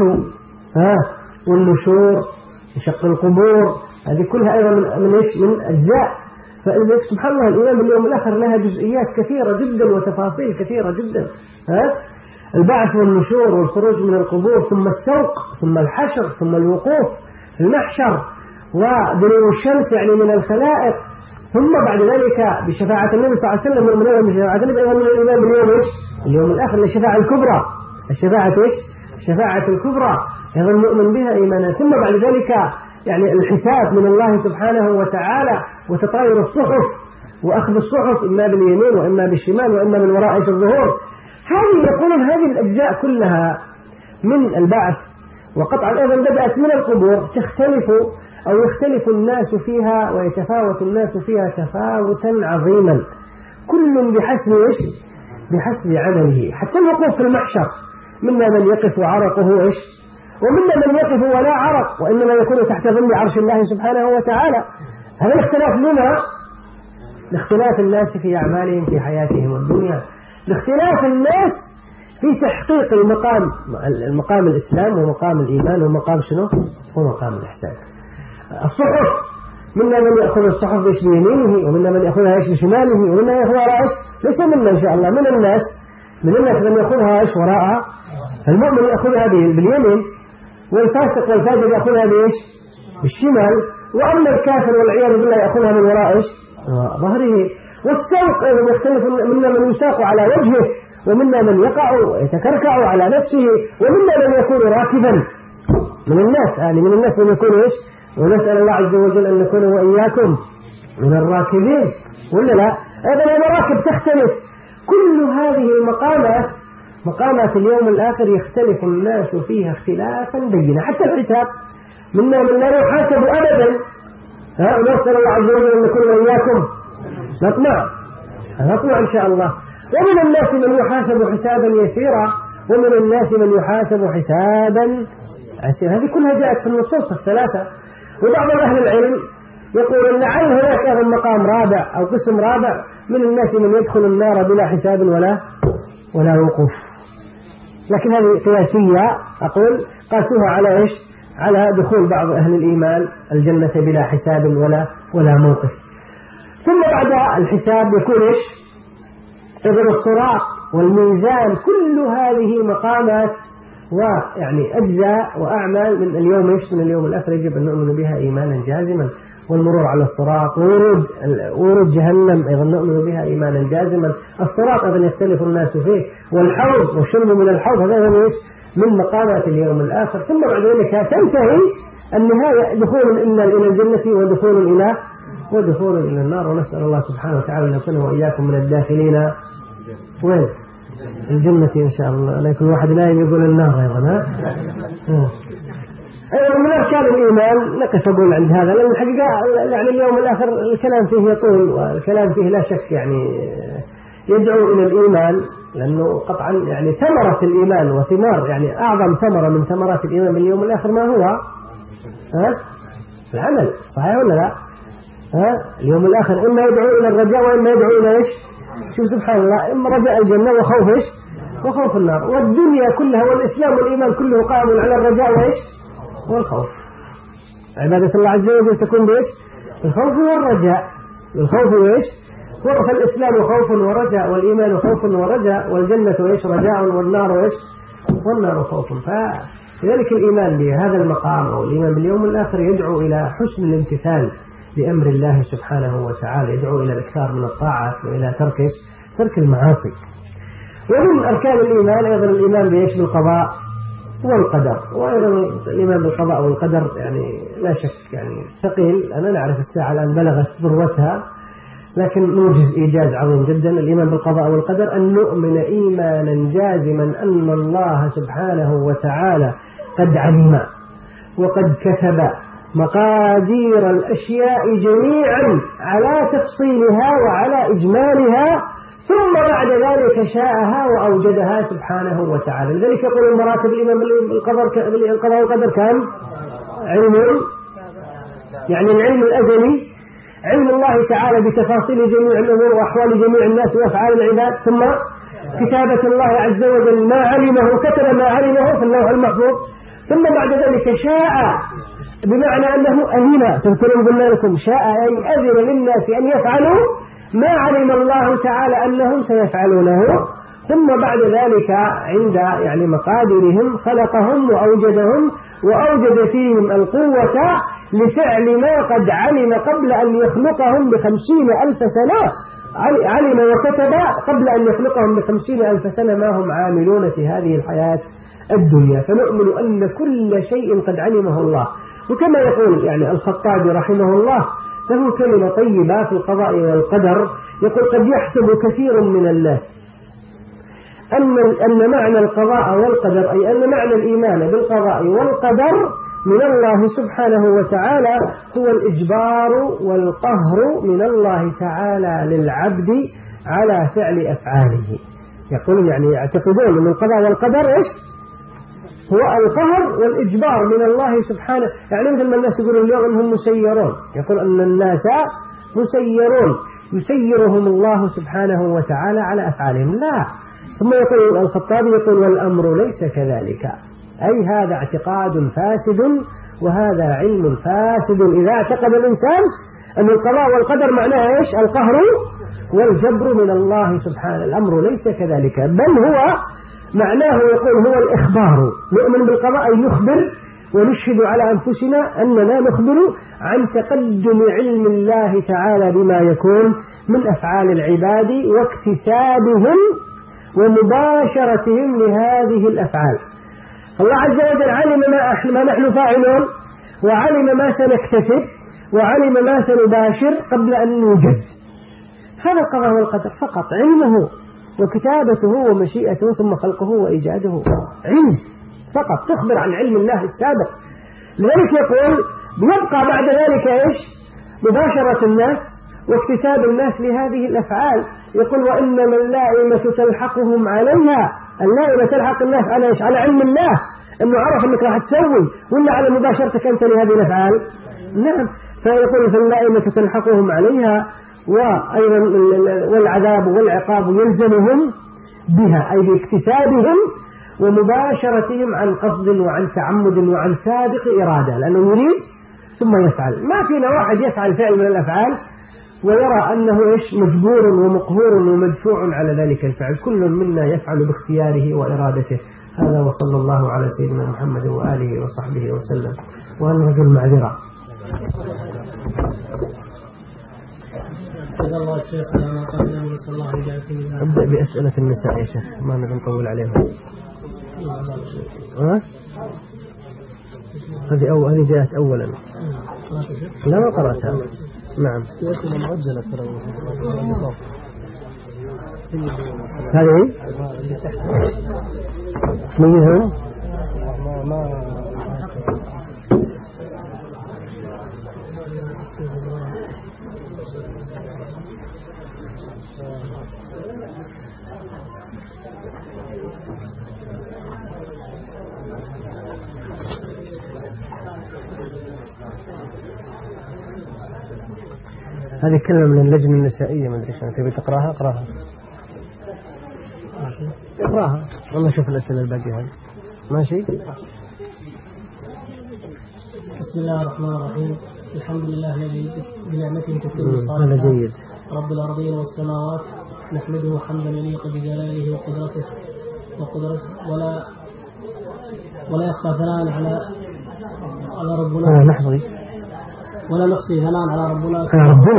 والنشور وشق القبور، هذه كلها أيضا من أجزاء. فسبحان الله الإيمان باليوم الآخر لها جزئيات كثيرة جدا وتفاصيل كثيرة جدا. البعث والنشور والخروج من القبور، ثم السوق، ثم الحشر، ثم الوقوف في المحشر، ودنو الشمس يعني من الخلائق، ثم بعد ذلك بشفاعة النبي صلى الله عليه وسلم من بشفاعة النبي أيضا من الإيمان باليوم الآخر الشفاعة الكبرى. الشفاعة الكبرى أيضا نؤمن بها إيمانا. ثم بعد ذلك يعني الحساب من الله سبحانه وتعالى، وتطاير الصحف وأخذ الصحف إما باليمين وإما بالشمال وإما من وراء الظهور. هذه يقولون هذه الأجزاء كلها من البعث، وقطعا أيضا بدأت من القبور، تختلف أو يختلف الناس فيها ويتفاوت الناس فيها تفاوتا عظيما، كل بحسب عمله. حتى الوقوف في المحشر منا من يقف عرقه ومنا من يقف ولا عرق، وإنما يكون تحت ظل عرش الله سبحانه وتعالى. هذا الاختلاف لما؟ لاختلاف الناس في أعمالهم في حياتهم الدنيا، لاختلاف الناس في تحقيق المقام الإسلام ومقام الإيمان ومقام ومقام الإحسان. الصحف منا من يأخذ الصحف بيمينه، ومنا من يأخذها بشماله، ومنا يأخذها ليس منا إن شاء الله، من الناس من يأخذها وراءها. المؤمن يأخذها باليمين، والفاسق والفاجر يأخذها بالشمال، وأما الكافر والعياذ بالله يأخذها من وراء ظهره. والسوق أيضا يختلف، منا من يساق على وجهه، ومنا من يقع ويتكركع على نفسه، ومنا من يكون راكبا من الناس من يكون ونسأل الله عز وجل أن نكون وإياكم من الراكبين، ولا لا؟ أيضا المراكب تختلف. كل هذه المقامات مقامات اليوم الآخر يختلف الناس فيها اختلافا بينا، حتى الحساب منا من لا يحاسب أبدا. ونسأل الله عز وجل أن نكون وإياكم نطمع إن شاء الله. ومن الناس من يحاسب حسابا يسيرا ومن الناس من يحاسب حسابا عسيرا. هذه كلها جاءت في النصوص الثلاثة. وبعض أهل العلم يقول أن لعل هناك أيضا مقام رابع أو قسم رابع من الناس من يدخل النار بلا حساب ولا وقوف، لكن هذه قياسية أقول قاسوها على إيش؟ على دخول بعض أهل الإيمان الجنة بلا حساب ولا موقف. ثم بعد الحساب يكون إيش؟ إذن الصراط والميزان، كل هذه مقامات ويعني أجزاء وأعمال من اليوم إيش؟ من اليوم الآخر يجب أن نؤمن بها إيمانا جازما. والمرور على الصراط ورود جهنم أيضا نؤمن بها إيمانا جازما. الصراط أيضا يختلف الناس فيه، والحوض والشرب من الحوض هذا من مقامات اليوم الآخر. ثم بعد ذلك تنتهي النهاية دخول إلى الجنة ودخول إلى النار. ونسأل الله سبحانه وتعالى أن يكون وإياكم من الداخلين وين؟ الجنة إن شاء الله. لكن واحد لا يقول النار أيضا. أيضا من أركان الإيمان نقف أقول عند هذا، لأن الحقيقة يعني اليوم الآخر الكلام فيه يطول، والكلام فيه لا شك يعني يدعو إلى الإيمان، لأنه قطعا يعني ثمرة الإيمان وثمار يعني أعظم ثمرة من ثمرات الإيمان باليوم الآخر ما هو؟ العمل، صحيح ولا لا؟ اليوم الآخر إما يدعو إلى الرجاء وإما يدعو إلى إيش؟ شوف سبحان الله، إما رجاء الجنة وخوف إيش؟ وخوف النار. والدنيا كلها والإسلام والإيمان كله قائم على الرجاء وإيش؟ والخوف. عبادة الله عز وجل تكون بإيش؟ الخوف والرجاء. الخوف وإيش؟ فالإسلام خوف ورجاء، والإيمان خوف ورجاء، والجنة وإيش؟ رجاء، والنار وإيش؟ والنار خوف. فلذلك الإيمان بهذا المقام أو الإيمان باليوم الآخر يدعو إلى حسن الامتثال لأمر الله سبحانه وتعالى، يدعو إلى الإكثار من الطاعات وإلى ترك المعاصي. ومن أركان الإيمان أيضا الإيمان بإيش؟ بالقضاء والقدر. وأيضا الإيمان بالقضاء والقدر يعني لا شك يعني ثقيل. أنا نعرف الساعة الآن بلغت ذروتها، لكن نوجز إيجاز عظيم جدا. الإيمان بالقضاء والقدر أن نؤمن إيمانا جازما أن الله سبحانه وتعالى قد علم وقد كتب مقادير الأشياء جميعا على تفصيلها وعلى إجمالها، ثم بعد ذلك شاءها وأوجدها سبحانه وتعالى. لذلك يقول مراتب الإيمان بالقضاء والقدر كان علم، يعني العلم الأزلي، علم الله تعالى بتفاصيل جميع الأمور وأحوال جميع الناس وأفعال العباد، ثم كتابة الله عز وجل ما علمه، كتب ما علمه في اللوح المحفوظ، ثم بعد ذلك شاء بمعنى أنه أذن. تذكرون قلنا لكم شاء أي أذن للناس أن يفعلوا ما علم الله تعالى أنهم سيفعلونه، ثم بعد ذلك عند يعني مقادرهم خلقهم وأوجدهم وأوجد فيهم القوة لفعل ما قد علم قبل أن يخلقهم ب50,000 سنة. علم وكتب قبل أن يخلقهم ب50,000 سنة ما هم عاملون في هذه الحياة الدنيا. فنؤمن أن كل شيء قد علمه الله. وكما يقول يعني الخطابي رحمه الله له كلمة طيبة في القضاء والقدر، يقول قد يحسب كثير من الناس أن معنى القضاء والقدر، أي أن معنى الإيمان بالقضاء والقدر من الله سبحانه وتعالى هو الإجبار والقهر من الله تعالى للعبد على فعل أفعاله. يقول يعني يعتقدون أن القضاء والقدر إيش؟ هو القهر والإجبار من الله سبحانه. يعني مثل ما الناس يقولون اليوم أنهم مسيرون، يقول أن الناس مسيرون يسيرهم الله سبحانه وتعالى على أفعالهم، لا. ثم يقول الخطابي يقول والأمر ليس كذلك، أي هذا اعتقاد فاسد وهذا علم فاسد. إذا اعتقد الإنسان أن القضاء والقدر معناه إيش؟ القهر والجبر من الله سبحانه، الأمر ليس كذلك، بل هو معناه يقول هو الإخبار. نؤمن بالقضاء أي نخبر ونشهد على أنفسنا أننا نخبر عن تقدم علم الله تعالى بما يكون من أفعال العباد واكتسابهم ومباشرتهم لهذه الأفعال. الله عز وجل علم ما نحن فاعلون، وعلم ما سنكتسب، وعلم ما سنباشر قبل أن نوجد. هذا القضاء والقدر فقط علمه وكتابته ومشيئته ثم خلقه وإيجاده علم فقط، تخبر عن علم الله السابق. لذلك يقول بيبقى بعد ذلك إيش؟ مباشرة الناس واكتساب الناس لهذه الأفعال. يقول وإنما اللائمة تلحقهم عليها، اللائمة تلحق الناس على إيش؟ على علم الله، إنه عرف إنك راح تسوي، ولا على مباشرتك أنت لهذه الأفعال. نعم، فيقول فاللائمة تلحقهم عليها، وأيضا والعذاب والعقاب يلزمهم بها، أي باكتسابهم ومباشرتهم عن قصد وعن تعمد وعن سابق إرادة، لأنه يريد ثم يفعل. ما فينا واحد يفعل فعل من الأفعال ويرى أنه إيش؟ مجبور ومقهور ومدفوع على ذلك الفعل. كل منا يفعل باختياره وإرادته. هذا وصلى الله على سيدنا محمد وآله وصحبه وسلم. وأنا رجل معذرة. أبدأ بأسئلة النساء يا شيخ، ما نبي نطول عليهم. هذه جاءت أولا. لا ما قرأتها. نعم. هذه منهم هذه كلمة من اللجنة النسائية، ما أدري شلون تبي تقراها. اقراها والله. شوف الأسئلة الباقية هذه ماشي. بسم الله الرحمن الرحيم. الحمد لله الذي بنعمته تتم الصالحات. هذا جيد. رب الأرضين والسماوات، نحمده حمدا يليق بجلاله وقدرته ولا يخفى ثناء على ربنا. نحظي ولا نحصي ثناء على ربنا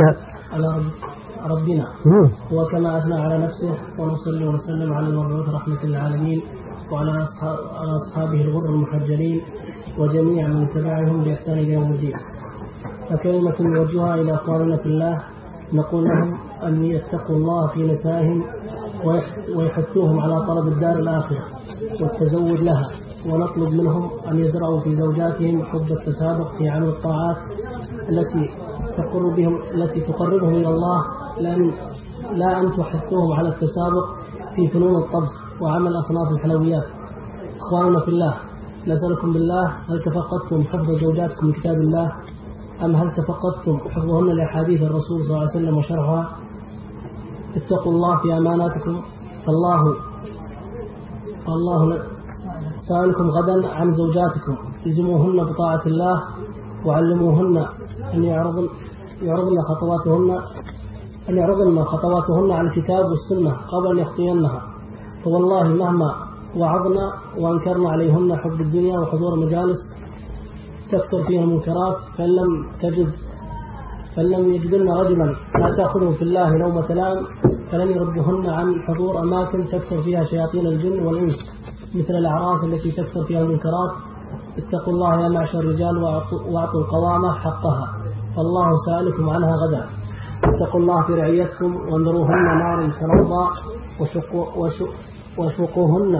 هو كما أثنى على نفسه. ونصلي ونسلم على المبعوث رحمة للعالمين وعلى أصحابه الغر المحجلين وجميع من تبعهم بإحسان إلى يوم الدين. فكلمة نوجهها إلى أخواننا في الله، نقول لهم أن يتقوا الله في نسائهم ويحثوهم على طلب الدار الآخرة والتزود لها، ونطلب منهم أن يزرعوا في زوجاتهم حب التسابق في عمل الطاعات التي تقربهم إلى الله، لا أن تحثوهم على التسابق في فنون الطبخ وعمل أصناف الحلويات. إخواننا في الله، نسألكم بالله، هل تفقدتم حفظ زوجاتكم كتاب الله، أم هل تفقدتم حفظهن لأحاديث الرسول صلى الله عليه وسلم وشرحها؟ اتقوا الله في أماناتكم، فالله سألكم غدا عن زوجاتكم، الزموهن بطاعة الله وعلموهن أن يعرضن خطواتهن على الكتاب والسنة قبل أن يخطينها. فوالله مهما وعظنا وأنكرنا عليهن حب الدنيا وحضور مجالس تكثر فيها المنكرات، فلم يجدن رجلا لا تأخذه في الله لومة لائم، فلن يردهن عن حضور أماكن تكثر فيها شياطين الجن والإنس مثل الأعراس التي تكثر فيها المنكرات. اتقوا الله يا معشر الرجال واعطوا القوامة حقها، فالله سائلكم عنها غدا. اتقوا الله في رعيتكم وانذروهن نار تلظى وشوقوهن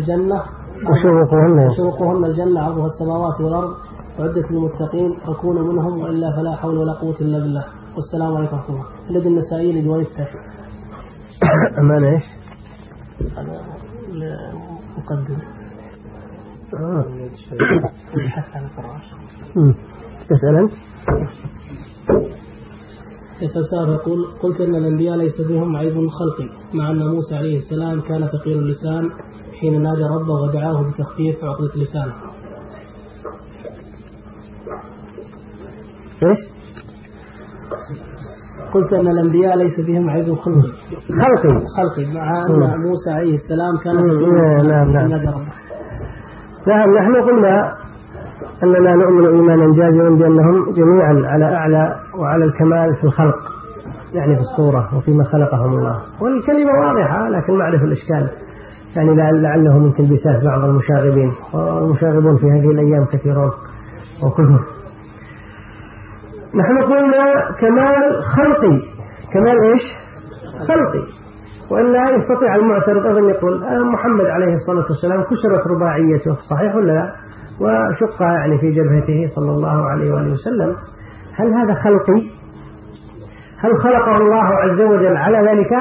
الجنة عرضها السماوات والأرض وعدت للمتقين، فكونوا منهم وإلا فلا حول ولا قوة إلا بالله. والسلام عليكم ورحمة الله. الذي النسائي لدواء التافه. أمانة إيش؟ مقدم. الحث على القرآن. تسأل يسأل يقول: قلت أن الأنبياء ليس بهم عيب خلقي، مع أن موسى عليه السلام كان ثقيل اللسان حين نادى ربه ودعاه بتخفيف عقدة لسانه. إيش؟ قلت أن الأنبياء ليس بهم عيب خلقي مع أن موسى عليه السلام كان ثقيل اللسان حين نادى ربه. نعم، نحن قلنا أننا نؤمن إيمانا جازما بأنهم جميعا على أعلى وعلى الكمال في الخلق، يعني في الصورة وفيما خلقهم الله. والكلمة واضحة، لكن معرفة الإشكال يعني لعله من تلبيسات بعض المشاغبين، والمشاغبون في هذه الأيام كثيرون وكثر. نحن قلنا كمال خلقي. كمال إيش؟ خلقي. وإلا يستطيع المعترض أن يقول محمد عليه الصلاة والسلام كسرت رباعيته، صحيح ولا لا؟ وشق يعني في جبهته صلى الله عليه وآله وسلم. هل هذا خلقي؟ هل خلقه الله عز وجل على ذلك؟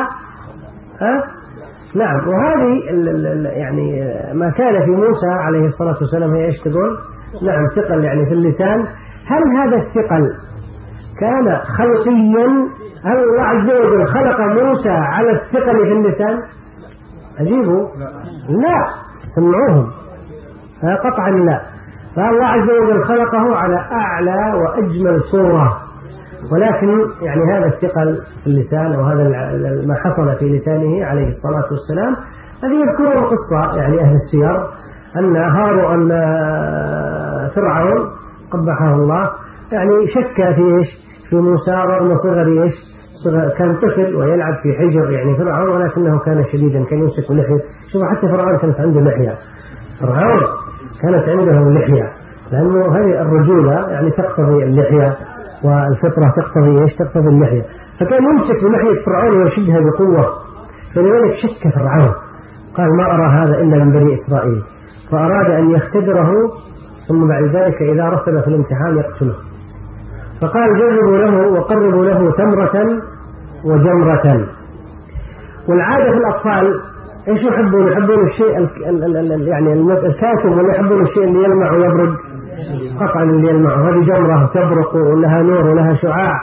نعم. وهذه يعني ما كان في موسى عليه الصلاة والسلام هي ايش تقول؟ نعم ثقل يعني في اللسان. هل هذا الثقل كان خلقيا؟ هل الله عز وجل خلق موسى على الثقل في اللسان؟ أجيبوا لا، سمعوهم قطعا لا. فالله عز وجل خلقه على أعلى وأجمل صورة، ولكن يعني هذا الثقل في اللسان وهذا ما حصل في لسانه عليه الصلاة والسلام هذه يذكرون القصة يعني أهل السير أن فرعون قبحه الله يعني شك في إيش؟ في موسى رغم صغر إيش؟ كان طفل ويلعب في حجر يعني فرعون، ولكنه كان شديدا، كان يمسك لحية. شوف حتى فرعون كانت عنده لحية، فرعون كانت عنده لحية، لأنه هذه الرجولة يعني تقتضي اللحية، والفطرة تقتضي إيش؟ تقتضي اللحية. فكان يمسك بلحية فرعون ويشدها بقوة، فلذلك شك فرعون قال ما أرى هذا إلا من بني إسرائيل، فأراد أن يختبره، ثم بعد ذلك إذا رتب في الامتحان يقتله. فقال جربوا له وقربوا له تمرة وجمرة. والعادة في الأطفال إيش يحبون؟ يحبون الشيء يعني الكاتم، ولا يحبون الشيء اللي يلمع ويبرد؟ قطعا اللي يلمع، هذه جمرة تبرق ولها نور ولها شعاع.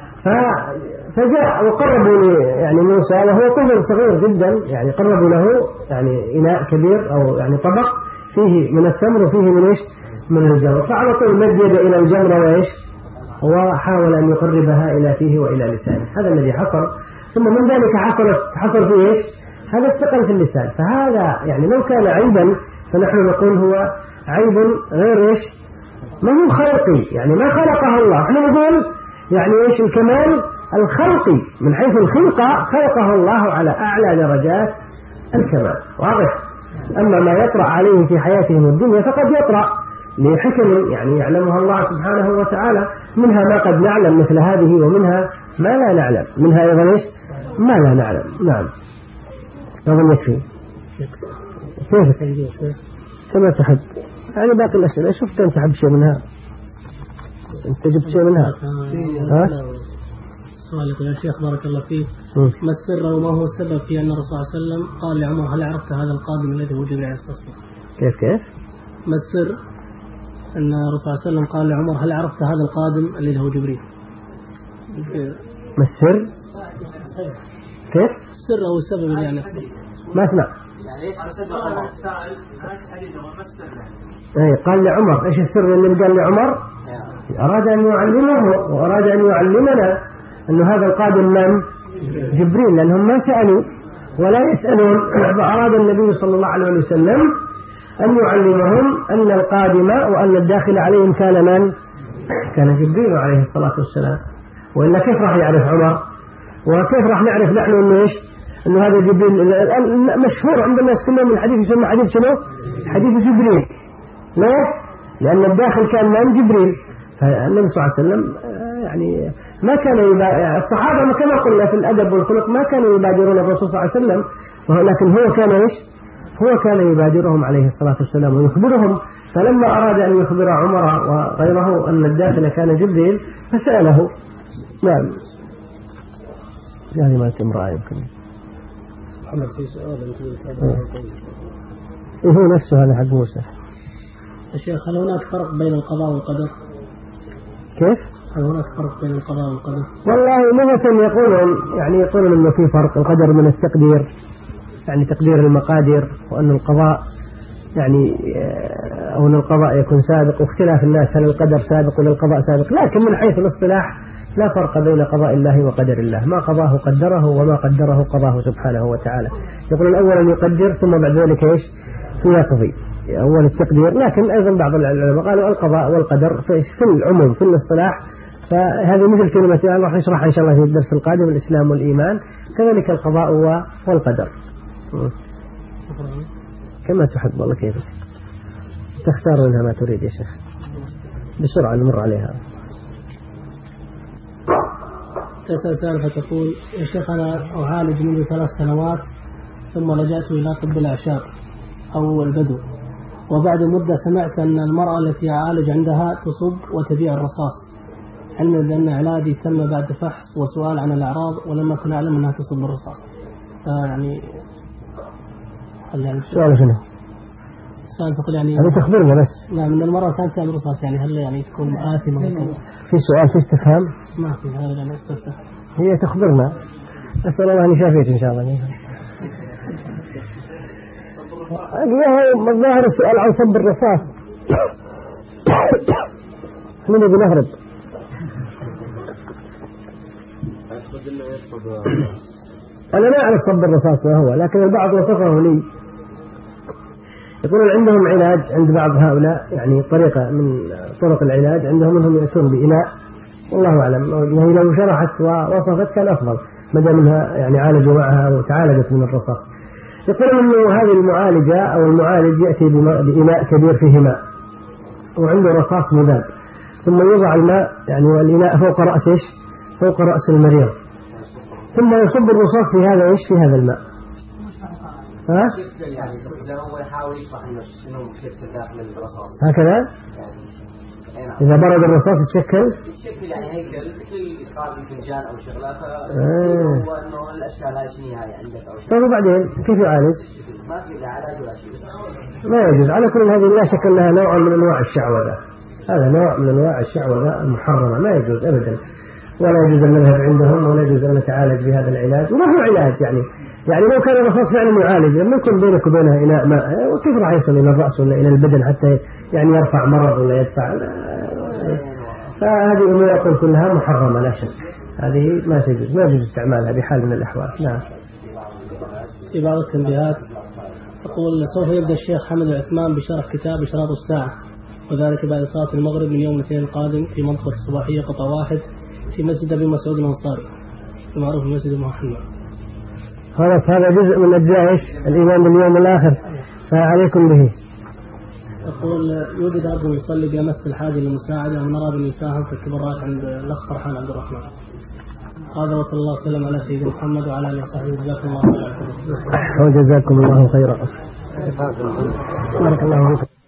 فجاء وقربوا يعني موسى وهو طفل صغير جدا، يعني قربوا له يعني إناء كبير أو يعني طبق فيه من التمر وفيه من إيش؟ من الجمر. فعلى طول مد يده إلى الجمرة وإيش؟ وحاول أن يقربها إلى فيه وإلى لسانه. هذا الذي حصل. ثم من ذلك حصل فيه إيش؟ هذا الثقل في اللسان. فهذا يعني لو كان عيبا فنحن نقول هو عيب غير إيش؟ ما هو خلقي، يعني ما خلقه الله. احنا نقول يعني إيش؟ الكمال الخلقي من حيث الخلقة خلقه الله على أعلى درجات الكمال، واضح. أما ما يطرأ عليه في حياتهم الدنيا فقد يطرأ لحكم يعني يعلمها الله سبحانه وتعالى، منها ما قد نعلم مثل هذه، ومنها ما لا نعلم، منها أيضا إيش؟ ما لا نعلم. نعم. أظن يكفي. كيفك؟ كما تحب. يعني باقي الأسئلة شفت أنت تحب شيء منها؟ أنت جبت شيء منها؟ سؤالك يا شيخ بارك الله فيك، ما السر وما هو السبب في أن الرسول صلى الله عليه وسلم قال لعمر هل عرفت هذا القادم الذي هو جبريل عليه الصلاة والسلام؟ كيف؟ ما السر أن الرسول صلى الله عليه وسلم قال لعمر هل عرفت هذا القادم الذي هو جبريل؟ ما السر؟ كيف؟ السر أو السبب يعني ما أسمع. يعني ايش السبب السائل حديث ما السر؟ قال لعمر ايش السر اللي قال لعمر؟ أراد أن يعلمه وأراد أن يعلمنا أن هذا القادم من؟ جبريل، لأنهم ما سألوا ولا يسألون. فأراد النبي صلى الله عليه وسلم أن يعلمهم أن القادم وأن الداخل عليهم كان من؟ كان جبريل عليه الصلاة والسلام. وإلا كيف راح يعرف عمر؟ وكيف راح نعرف نحن أنه إيش؟ أنه هذا جبريل مشهور عند الناس كلهم الحديث يسمى حديث شنو؟ حديث جبريل. ليه؟ لأن الداخل كان من؟ جبريل. فالنبي صلى الله عليه وسلم يعني ما كان الصحابة ما كما قلنا في الأدب والخلق ما كانوا يبادرون الرسول صلى الله عليه وسلم، ولكن هو كان إيش؟ هو كان يبادرهم عليه الصلاة والسلام ويخبرهم. فلما أراد أن يخبر عمر وغيره أن الداخل كان جبريل فسأله. نعم. يعني ما كم رأي يمكن. محمد في سؤال هو نفسه هذا حق موسى. يا شيخ هل هناك فرق بين القضاء والقدر؟ كيف؟ هل هناك فرق بين القضاء والقدر؟ والله لغة يقولون إنه في فرق. القدر من التقدير، يعني تقدير المقادير، وأن القضاء يعني أو أن القضاء يكون سابق، واختلاف الناس هل القدر سابق ولا القضاء سابق. لكن من حيث الاصطلاح لا فرق بين قضاء الله وقدر الله، ما قضاه قدره وما قدره قضاه سبحانه وتعالى. يقول الأول أن يقدر ثم بعد ذلك إيش؟ يقضي. أول التقدير. لكن أيضا بعض العلماء قالوا القضاء والقدر في العموم في الاصطلاح. فهذه مثل كلمة راح نشرحها إن شاء الله في الدرس القادم، الإسلام والإيمان، كذلك القضاء والقدر. كما تحب والله كيفك، تختار منها ما تريد يا شيخ. بسرعة نمر عليها. تسأل سالفة تقول يا شيخ أنا أعالج منذ 3 سنوات ثم لجأت إلى طب الأعشاب أو البدو، وبعد مدة سمعت أن المرأة التي أعالج عندها تصب وتبيع الرصاص، علما بأن علاجي تم بعد فحص وسؤال عن الأعراض ولم أكن أعلم أنها تصب الرصاص. يعني سؤال شنو؟ سؤال تقول يعني هذا تخبرنا بس. نعم من المرأة كانت تعمل رصاص، يعني هل يعني تكون آثمة؟ في سؤال في استفهام؟ ما في هذا يعني هي تخبرنا. أسأل الله أن يشافيك إن شاء الله. الظاهر السؤال عن صب الرصاص. من اللي بنهرب؟ أنا لا أعرف صب الرصاص ما هو، لكن البعض وصفه لي. يقولون عندهم علاج عند بعض هؤلاء، يعني طريقة من طرق العلاج عندهم أنهم يأتون بإناء، والله أعلم يعني لو شرحت ووصفت كان أفضل ما دام منها يعني عالجوا معها أو تعالجت من الرصاص. يقولون أنه هذه المعالجة أو المعالج يأتي بإناء كبير فيه ماء وعنده رصاص مذاب، ثم يوضع الماء يعني والإناء فوق رأس إيش؟ فوق رأس المريض، ثم يصب الرصاص في هذا إيش؟ في هذا الماء. ها؟ هكذا؟ إذا برد الرصاص يتشكل يعني هيكل مثل إدخال الفنجان أو شغلات. هو إنه الأشياء لا شنيها عندك أو شيء. طيب وبعدين كيف يعالج؟ ما في علاج ولا شيء. ما يجوز. على كل هذه لا شك أنها نوع من أنواع الشعوذة. هذا نوع من أنواع الشعوذة المحرمة، ما يجوز أبدا. ولا يجوز أن نذهب عندهم ولا يجوز أن نتعالج بهذا العلاج. وما هو علاج يعني لو كان الرصاص فعلا يعالج لما يكون بينك وبينها إناء ماء، وكيف راح يصل إلى الرأس ولا إلى البدن حتى يعني يرفع مرض ولا يدفع؟ فهذه الأمور كلها محرمة لا شك. هذه ما تجوز، ما يجوز استعمالها بحال من الأحوال. نعم. في بعض التنبيهات تقول سوف يبدأ الشيخ حمد العثمان بشرح كتاب إشراط الساعة، وذلك بعد صلاة المغرب من يوم الاثنين القادم في منطقة الصباحية قطعة 1 في مسجد أبي مسعود الأنصاري المعروف بمسجد محمد. هذا جزء من أجزاء الإيمان باليوم الآخر، فعليكم به. يقول يوجد رجل يصلي بأمس الحاجة للمساعدة ونرى بأن يساهم في الكبرات عند الأخ فرحان عبد الرحمن. هذا وصلى الله وسلم على سيدنا محمد وعلى آله وصحبه. جزاكم الله خيرا. وجزاكم الله خيرا. بارك الله فيكم.